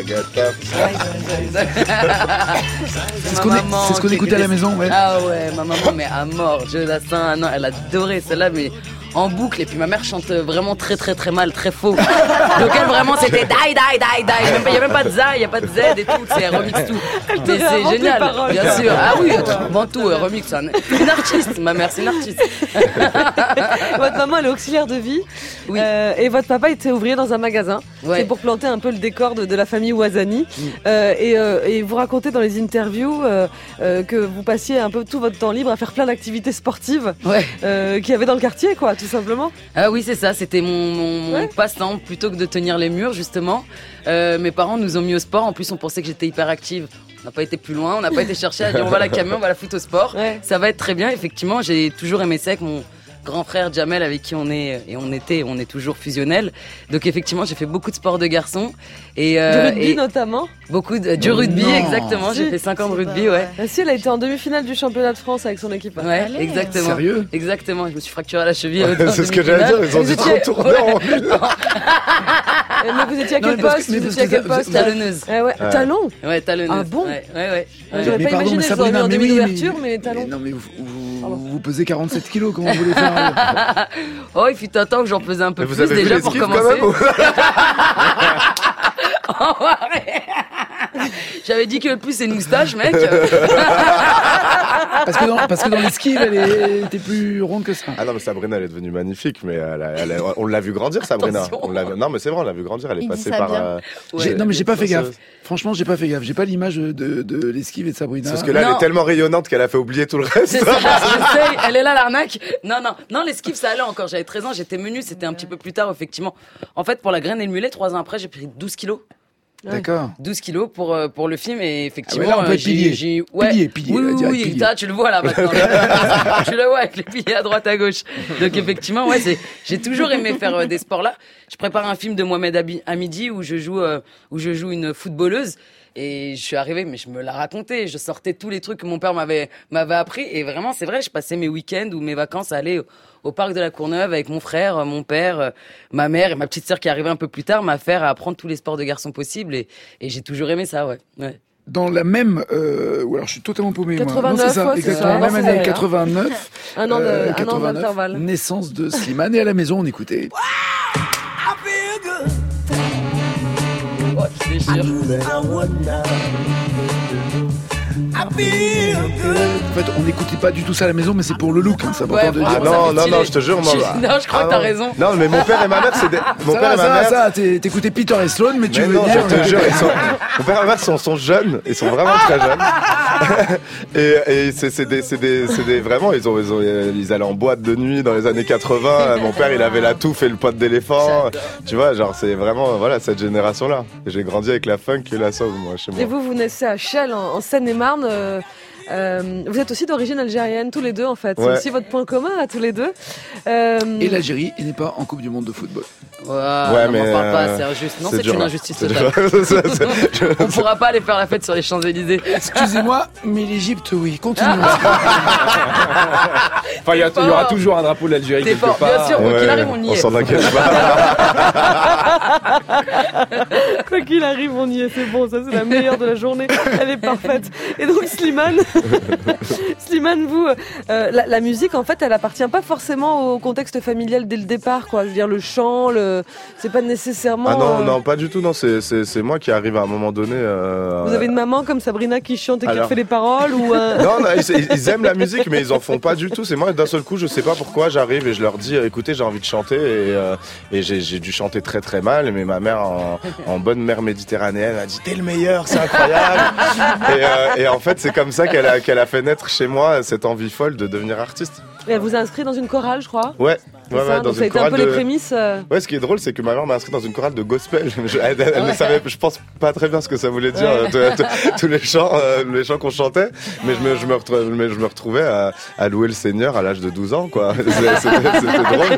C'est ce qu'on écoutait à la maison, ouais. Ah ouais, ma maman, mais à mort. Joe Dassin, non, elle adorait celle-là, mais en boucle. Et puis ma mère chante vraiment très très très mal, très faux. Donc elle vraiment c'était die die die die. Il n'y a même pas de za, il n'y a pas de z et tout. C'est elle remix tout. Mais c'est génial, bien sûr. Ah oui, avant tout, remix. C'est une artiste, ma mère, c'est une artiste. Votre maman elle est auxiliaire de vie. Oui. Et votre papa était ouvrier dans un magasin. Ouais. C'est pour planter un peu le décor de la famille Ouazani. Et vous racontez dans les interviews que vous passiez un peu tout votre temps libre à faire plein d'activités sportives qu'il y avait dans le quartier, quoi. Tout simplement. Ah oui, c'est ça, c'était mon passe-temps plutôt que de tenir les murs justement. Mes parents nous ont mis au sport, en plus on pensait que j'étais hyper active. On n'a pas été plus loin, on n'a pas été chercher à dire on va à la camion, on va la foutre au sport. Ouais. Ça va être très bien, effectivement, j'ai toujours aimé ça avec mon grand frère Jamel avec qui on est toujours fusionnels. Donc effectivement, j'ai fait beaucoup de sport de garçons du rugby notamment. Beaucoup du rugby, exactement. J'ai fait 5 ans de rugby, ouais. Si, elle a été en demi-finale du championnat de France avec son équipe. Ouais, exactement. Sérieux? Exactement. Je me suis fracturé à la cheville. C'est ce que j'allais dire. Ils ont dû trop tourner en ville. Mais vous étiez à quel poste? Vous étiez à quel poste? Talonneuse. Talon. Ouais, talonneuse. Ah bon? Ouais. J'aurais pas imaginé, je vous aurais mis en demi d'ouverture, mais talon. Non, mais vous pesez 47 kilos, comment vous voulez faire? Oh, il fut un temps que j'en pesais un peu plus déjà pour commencer. J'avais dit que le plus c'est une moustache, mec. Parce que dans l'esquive, elle était plus ronde que ça. Ah non, mais Sabrina, elle est devenue magnifique, mais on l'a vu grandir, Sabrina. Non, mais c'est vrai, on l'a vu grandir. Elle est passée par. Non, mais j'ai pas fait gaffe. Franchement, j'ai pas fait gaffe. J'ai pas l'image de l'esquive et de Sabrina. Parce que là, elle est tellement rayonnante qu'elle a fait oublier tout le reste. C'est ça, je sais. Elle est là, l'arnaque. Non, l'esquive, ça allait encore. J'avais 13 ans, j'étais menue, c'était un petit peu plus tard, effectivement. En fait, pour la graine et le mulet, 3 ans après, j'ai pris 12 kilos. D'accord. 12 kilos pour le film et effectivement. Là, on peut être pilier. Pilier. Oui, tu le vois là maintenant. Tu le vois avec les piliers à droite à gauche. Donc effectivement, j'ai toujours aimé faire des sports là. Je prépare un film de Mohamed Hamidi où je joue une footballeuse. Et je suis arrivée, mais je me la racontais. Je sortais tous les trucs que mon père m'avait appris. Et vraiment, c'est vrai, je passais mes week-ends ou mes vacances à aller au parc de la Courneuve avec mon frère, mon père, ma mère et ma petite sœur qui arrivait un peu plus tard, m'a fait apprendre tous les sports de garçons possibles. Et j'ai toujours aimé ça, ouais. Dans la même, ou alors je suis totalement paumé. 89, moi. Non, c'est ça, exactement. La même année, 89. Un an d'intervalle. Naissance de Slimane. Et à la maison, on écoutait. Oh, c'est sûr. En fait, on n'écoutait pas du tout ça à la maison, mais c'est pour le look, hein, ça va de dire. Ah non, je te jure, moi. Non, je crois que t'as raison. Non, mais mon père et ma mère, c'est des. Mon père et ma mère. T'écoutais Peter et Sloan, mais tu veux non, dire. Je te jure, mon père et ma mère sont jeunes, ils sont vraiment très jeunes. Et c'est des vraiment, ils allaient en boîte de nuit dans les années 80. Mon père, il avait la touffe et le pote d'éléphant. Tu vois, genre, c'est vraiment, voilà, cette génération-là. Et j'ai grandi avec la funk et la soul, moi, chez moi. Et vous naissez à Chelles, en Seine-et-Marne. Vous êtes aussi d'origine algérienne, tous les deux en fait. C'est aussi votre point commun à tous les deux. Et l'Algérie n'est pas en Coupe du Monde de football. Ouais, mais on parle pas, c'est injuste. Non, c'est une injustice totale. On pourra pas aller faire la fête sur les Champs-Élysées. Excusez-moi, mais l'Égypte, oui, continue. Enfin, il y aura toujours un drapeau de l'Algérie quelque part. Bien sûr, quoi qu'il arrive, on y est. On s'en inquiète pas. Quoi qu'il arrive, on y est, c'est bon, ça c'est la meilleure de la journée. Elle est parfaite. Et donc Slimane, vous, la musique en fait, elle appartient pas forcément au contexte familial dès le départ, quoi. Je veux dire, le chant, c'est pas nécessairement. Ah non, pas du tout. Non, c'est moi qui arrive à un moment donné. Vous avez une maman comme Sabrina qui chante et qui fait les paroles ou Non, ils aiment la musique, mais ils en font pas du tout. C'est moi d'un seul coup, je sais pas pourquoi, j'arrive et je leur dis, écoutez, j'ai envie de chanter et j'ai dû chanter très très mal. Mais ma mère, en bonne mère méditerranéenne, a dit t'es le meilleur, c'est incroyable. et en fait, c'est comme ça qu'elle a fait naître chez moi cette envie folle de devenir artiste. Et elle vous a inscrit dans une chorale, je crois. Ouais. Dans donc ça a été un peu les prémices. Ouais, ce qui est drôle, c'est que ma mère m'a inscrit dans une chorale de gospel. Elle ne savait, je pense pas très bien ce que ça voulait dire, tous les chants qu'on chantait, mais je me retrouvais à louer le Seigneur à l'âge de 12 ans, quoi. C'était drôle.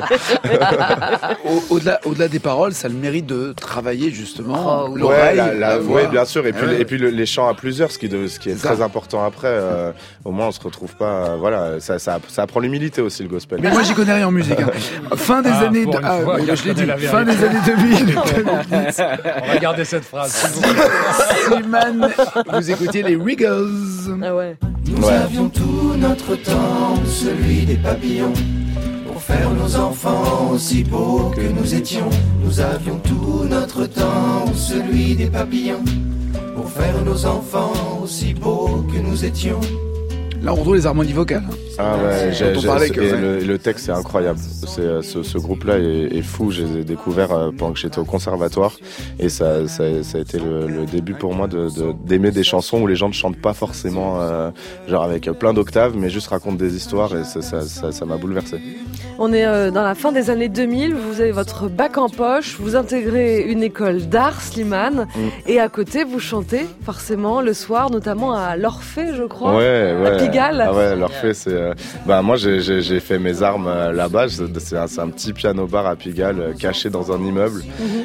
Au-delà des paroles, ça a le mérite de travailler justement l'oreille. Oui, bien sûr. Et puis les chants à plusieurs, ce qui est très important après. Au moins, on se retrouve pas. Voilà, ça apprend l'humilité aussi, le gospel. Mais moi, j'y connais rien en musique. Hein. Fin des années, je l'ai dit. Fin des années 2000. On va garder cette phrase. Slimane, vous écoutiez les Wiggles. Ah ouais. Nous avions tout notre temps, celui des papillons, pour faire nos enfants aussi beaux que nous étions. Nous avions tout notre temps, celui des papillons, pour faire nos enfants aussi beaux que nous étions. Là, on retrouve les harmonies vocales. Ah ouais, le texte est incroyable. Ce groupe-là est fou. Je les ai découverts pendant que j'étais au conservatoire, et ça a été le début pour moi d'aimer des chansons où les gens ne chantent pas forcément, genre avec plein d'octaves, mais juste racontent des histoires, et ça m'a bouleversé. On est dans la fin des années 2000. Vous avez votre bac en poche, vous intégrez une école d'art, Slimane, et à côté vous chantez forcément le soir, notamment à l'Orphée, je crois. À Pigalle. Ah ouais, l'Orphée, c'est. Moi, j'ai fait mes armes là-bas. C'est un petit piano-bar à Pigalle, caché dans un immeuble.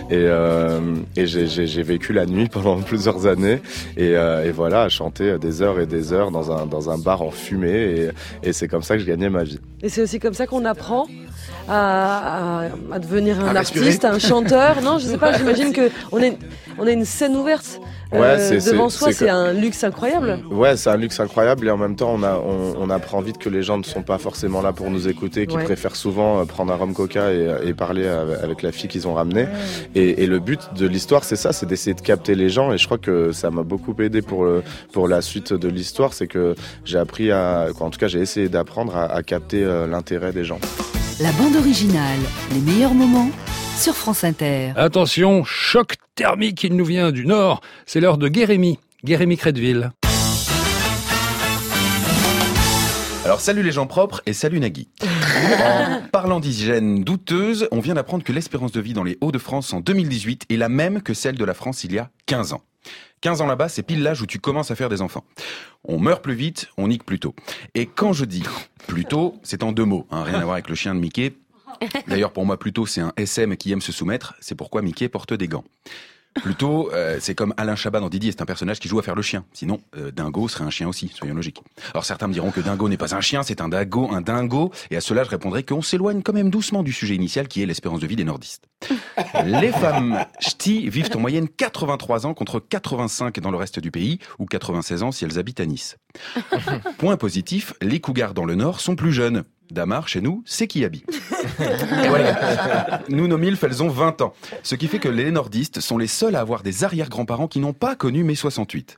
Et j'ai vécu la nuit pendant plusieurs années. Et voilà, à chanter des heures et des heures dans un bar en fumée. Et c'est comme ça que je gagnais ma vie. Et c'est aussi comme ça qu'on apprend à devenir un artiste, un chanteur. Non, je sais pas, j'imagine qu'on a une scène ouverte devant soi, c'est un luxe incroyable. Ouais, c'est un luxe incroyable, et en même temps on apprend vite que les gens ne sont pas forcément là pour nous écouter, qui préfèrent souvent prendre un rhum coca et parler avec la fille qu'ils ont ramenée. Et le but de l'histoire, c'est ça, c'est d'essayer de capter les gens, et je crois que ça m'a beaucoup aidé pour la suite de l'histoire, c'est que j'ai appris en tout cas j'ai essayé d'apprendre à capter l'intérêt des gens. La bande originale, les meilleurs moments sur France Inter. Attention, choc thermique, il nous vient du Nord. C'est l'heure de Guérémy Crédville. Alors salut les gens propres et salut Nagui. En parlant d'hygiène douteuse, on vient d'apprendre que l'espérance de vie dans les Hauts-de-France en 2018 est la même que celle de la France il y a 15 ans. 15 ans là-bas, c'est pile l'âge où tu commences à faire des enfants. On meurt plus vite, on nique plus tôt. Et quand je dis plus tôt, c'est en deux mots, rien à voir avec le chien de Mickey. D'ailleurs, pour moi, Pluto, c'est un SM qui aime se soumettre, c'est pourquoi Mickey porte des gants. Pluto, c'est comme Alain Chabat dans Didier, c'est un personnage qui joue à faire le chien. Sinon, Dingo serait un chien aussi, soyons logiques. Alors certains me diront que Dingo n'est pas un chien, c'est un dingo, et à cela je répondrai qu'on s'éloigne quand même doucement du sujet initial qui est l'espérance de vie des nordistes. Les femmes ch'tis vivent en moyenne 83 ans contre 85 dans le reste du pays, ou 96 ans si elles habitent à Nice. Point positif, les cougars dans le nord sont plus jeunes. Damar, chez nous, c'est qui habille. Voilà. Nous, nos milfs, elles ont 20 ans. Ce qui fait que les nordistes sont les seuls à avoir des arrière-grands-parents qui n'ont pas connu mai 68.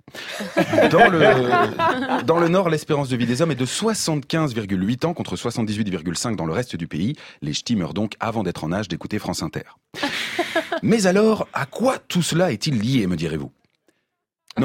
Dans le nord, l'espérance de vie des hommes est de 75,8 ans contre 78,5 dans le reste du pays. Les ch'tis meurent donc avant d'être en âge d'écouter France Inter. Mais alors, à quoi tout cela est-il lié, me direz-vous ? Non ?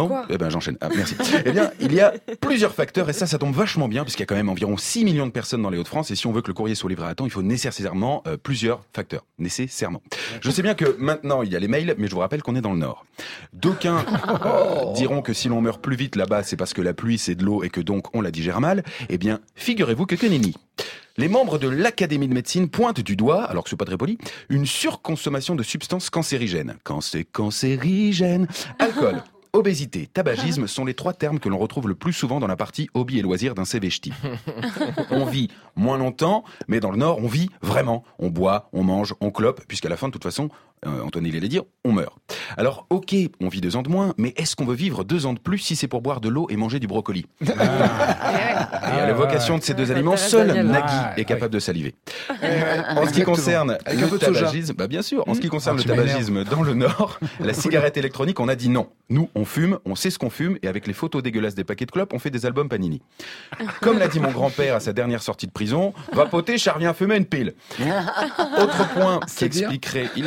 Eh ben j'enchaîne. Merci. Eh bien, il y a plusieurs facteurs, et ça tombe vachement bien, puisqu'il y a quand même environ 6 millions de personnes dans les Hauts-de-France, et si on veut que le courrier soit livré à temps, il faut nécessairement plusieurs facteurs. Nécessairement. Je sais bien que maintenant, il y a les mails, mais je vous rappelle qu'on est dans le Nord. D'aucuns diront que si l'on meurt plus vite là-bas, c'est parce que la pluie, c'est de l'eau, et que donc on la digère mal. Eh bien, figurez-vous que nenni. Les membres de l'Académie de médecine pointent du doigt, alors que c'est pas très poli, une surconsommation de substances cancérigènes. Quand c'est cancérigène, alcool, obésité, tabagisme sont les 3 termes que l'on retrouve le plus souvent dans la partie hobby et loisirs d'un CV ch'ti. On vit moins longtemps, mais dans le Nord, on vit vraiment. On boit, on mange, on clope, puisqu'à la fin, de toute façon, Antoine il allait dire, on meurt. Alors, ok, on vit 2 ans de moins, mais est-ce qu'on veut vivre 2 ans de plus si c'est pour boire de l'eau et manger du brocoli ? Et à l'évocation de ces 2 aliments, seul Nagui est capable de saliver. En ce qui concerne le tabagisme, bien sûr, en ce qui concerne le tabagisme dans le Nord, la cigarette électronique, on a dit non. Nous, on fume, on sait ce qu'on fume, et avec les photos dégueulasses des paquets de clopes, on fait des albums Panini. Comme l'a dit mon grand-père à sa dernière sortie de prison, va poter, char vient fumer une pile. Autre point qui expliquerait, il a vraiment dit,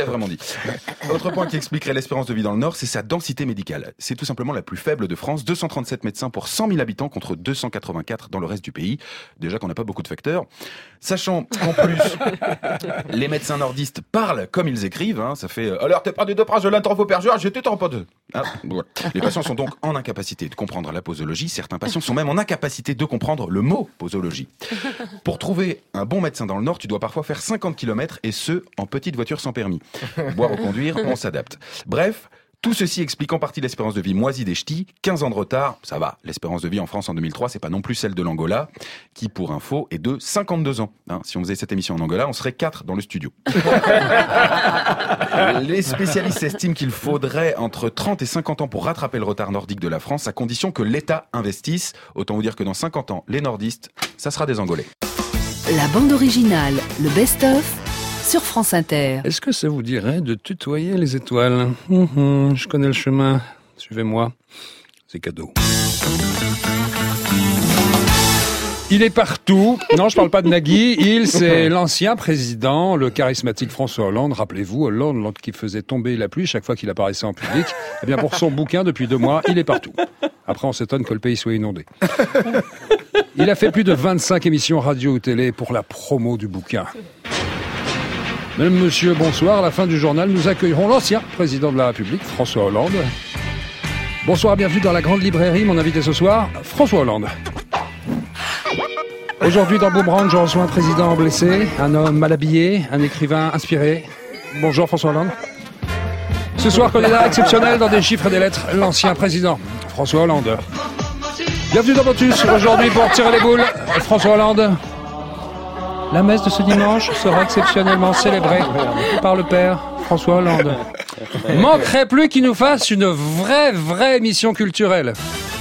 Autre point qui expliquerait l'espérance de vie dans le Nord, c'est sa densité médicale. C'est tout simplement la plus faible de France, 237 médecins pour 100 000 habitants contre 284 dans le reste du pays. Déjà qu'on n'a pas beaucoup de facteurs. Sachant qu'en plus, les médecins nordistes parlent comme ils écrivent. Ça fait « Alors, t'es pas des deux phrases de l'interphopergeur, j'étais en pas deux. » Voilà. Les patients sont donc en incapacité de comprendre la posologie. Certains patients sont même en incapacité de comprendre le mot posologie. Pour trouver un bon médecin dans le Nord, tu dois parfois faire 50 km et ce, en petite voiture sans permis. Boire ou conduire, on s'adapte. Bref, tout ceci explique en partie l'espérance de vie moisie des ch'tis. 15 ans de retard, ça va. L'espérance de vie en France en 2003, c'est pas non plus celle de l'Angola, qui, pour info, est de 52 ans. Si on faisait cette émission en Angola, on serait 4 dans le studio. Les spécialistes estiment qu'il faudrait entre 30 et 50 ans pour rattraper le retard nordique de la France, à condition que l'État investisse. Autant vous dire que dans 50 ans, les nordistes, ça sera des Angolais. La bande originale, le best-of, sur France Inter. Est-ce que ça vous dirait de tutoyer les étoiles ? Je connais le chemin. Suivez-moi. C'est cadeau. Il est partout. Non, je parle pas de Nagui. C'est l'ancien président, le charismatique François Hollande. Rappelez-vous, Hollande qui faisait tomber la pluie chaque fois qu'il apparaissait en public. Eh bien, pour son bouquin, depuis 2 mois, il est partout. Après, on s'étonne que le pays soit inondé. Il a fait plus de 25 émissions radio ou télé pour la promo du bouquin. Mesdames, Monsieur, bonsoir. À la fin du journal, nous accueillerons l'ancien président de la République, François Hollande. Bonsoir, bienvenue dans la grande librairie. Mon invité ce soir, François Hollande. Aujourd'hui, dans Boomerang, je reçois un président blessé, un homme mal habillé, un écrivain inspiré. Bonjour, François Hollande. Ce soir, candidat exceptionnel dans des chiffres et des lettres, l'ancien président, François Hollande. Bienvenue dans Motus. Aujourd'hui, pour tirer les boules, François Hollande. La messe de ce dimanche sera exceptionnellement célébrée par le père François Hollande. Manquerait plus qu'il nous fasse une vraie émission culturelle.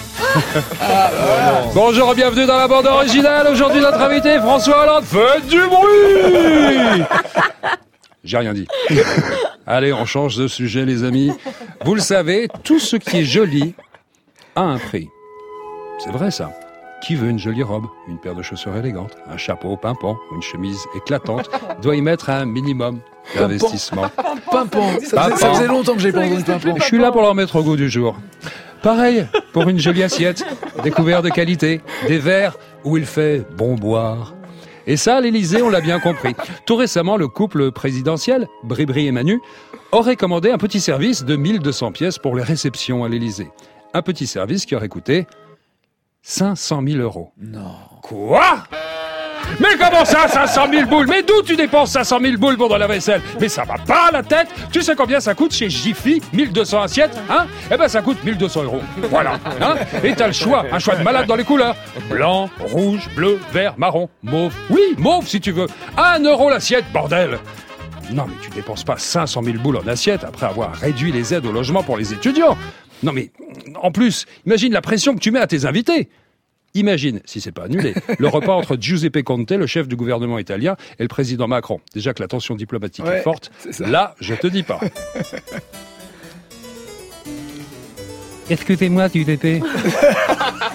Bonjour et bienvenue dans la bande originale. Aujourd'hui, notre invité, François Hollande. Faites du bruit! J'ai rien dit. Allez, on change de sujet, les amis. Vous le savez, tout ce qui est joli a un prix. C'est vrai, ça. Qui veut une jolie robe, une paire de chaussures élégantes, un chapeau pimpant, une chemise éclatante, doit y mettre un minimum d'investissement. Pimpant. Ça faisait longtemps que j'ai pas entendu pimpant. Je suis là pour leur mettre au goût du jour. Pareil, pour une jolie assiette, des couverts de qualité, des verres où il fait bon boire. Et ça, à l'Élysée, on l'a bien compris. Tout récemment, le couple présidentiel, Bribri et Manu, aurait commandé un petit service de 1200 pièces pour les réceptions à l'Élysée. Un petit service qui aurait coûté 500 000 €. Non. Quoi ? Mais comment ça, 500 000 boules ? Mais d'où tu dépenses 500 000 boules pour de la vaisselle ? Mais ça va pas à la tête ? Tu sais combien ça coûte chez Jiffy ? 1200 assiettes, hein ? Eh ben ça coûte 1200 €. Voilà, hein ? Et t'as le choix, un choix de malade dans les couleurs. Blanc, rouge, bleu, vert, marron, mauve. Oui, mauve si tu veux. 1 € l'assiette, bordel ! Non mais tu dépenses pas 500 000 boules en assiette après avoir réduit les aides au logement pour les étudiants. Non mais, en plus, imagine la pression que tu mets à tes invités. Imagine, si c'est pas annulé, le repas entre Giuseppe Conte, le chef du gouvernement italien, et le président Macron. Déjà que la tension diplomatique est forte, là, je te dis pas. Excusez-moi, Giuseppe. Oui ?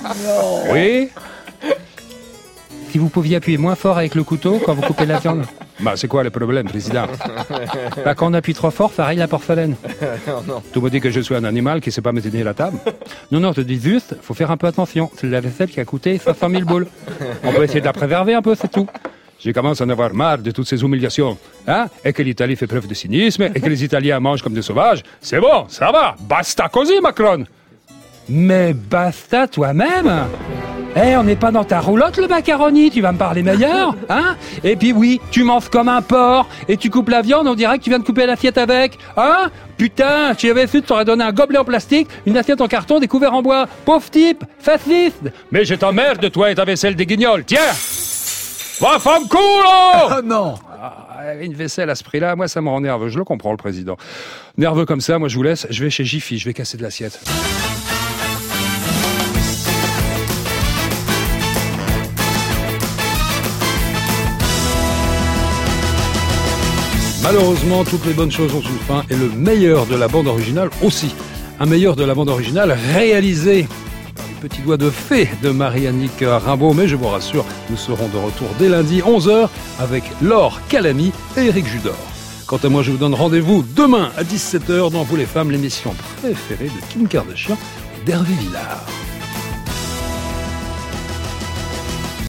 Si vous pouviez appuyer moins fort avec le couteau quand vous coupez la viande. Bah, c'est quoi le problème, président ? Bah, quand on appuie trop fort, pareil la porcelaine. Non. Tout me dit que je suis un animal qui sait pas me tenir la table. Non, je te dis juste, faut faire un peu attention. C'est la vaisselle qui a coûté 500 000 boules. On peut essayer de la préserver un peu, c'est tout. Je commence à en avoir marre de toutes ces humiliations. Hein ? Et que l'Italie fait preuve de cynisme, et que les Italiens mangent comme des sauvages. C'est bon, ça va. Basta così, Macron. Mais basta toi-même. On n'est pas dans ta roulotte, le macaroni, tu vas me parler meilleur, hein ? Et puis oui, tu manges comme un porc, et tu coupes la viande, on dirait que tu viens de couper l'assiette avec, hein ? Putain, tu avais su, tu t'aurais donné un gobelet en plastique, une assiette en carton, des couverts en bois. Pauvre type, fasciste. Mais je t'emmerde, toi et ta vaisselle des guignols, tiens ! Va, femme cool, oh non ! Une vaisselle à ce prix-là, moi ça me rend nerveux, je le comprends, le président. Nerveux comme ça, moi je vous laisse, je vais chez Jiffy, je vais casser de l'assiette. Malheureusement, toutes les bonnes choses ont une fin et le meilleur de la bande originale aussi. Un meilleur de la bande originale réalisé par les petits doigts de fée de Marie-Annick Rimbaud. Mais je vous rassure, nous serons de retour dès lundi 11h avec Laure Calamy et Éric Judor. Quant à moi, je vous donne rendez-vous demain à 17h dans Vous les femmes, l'émission préférée de Kim Kardashian et d'Hervé Villard.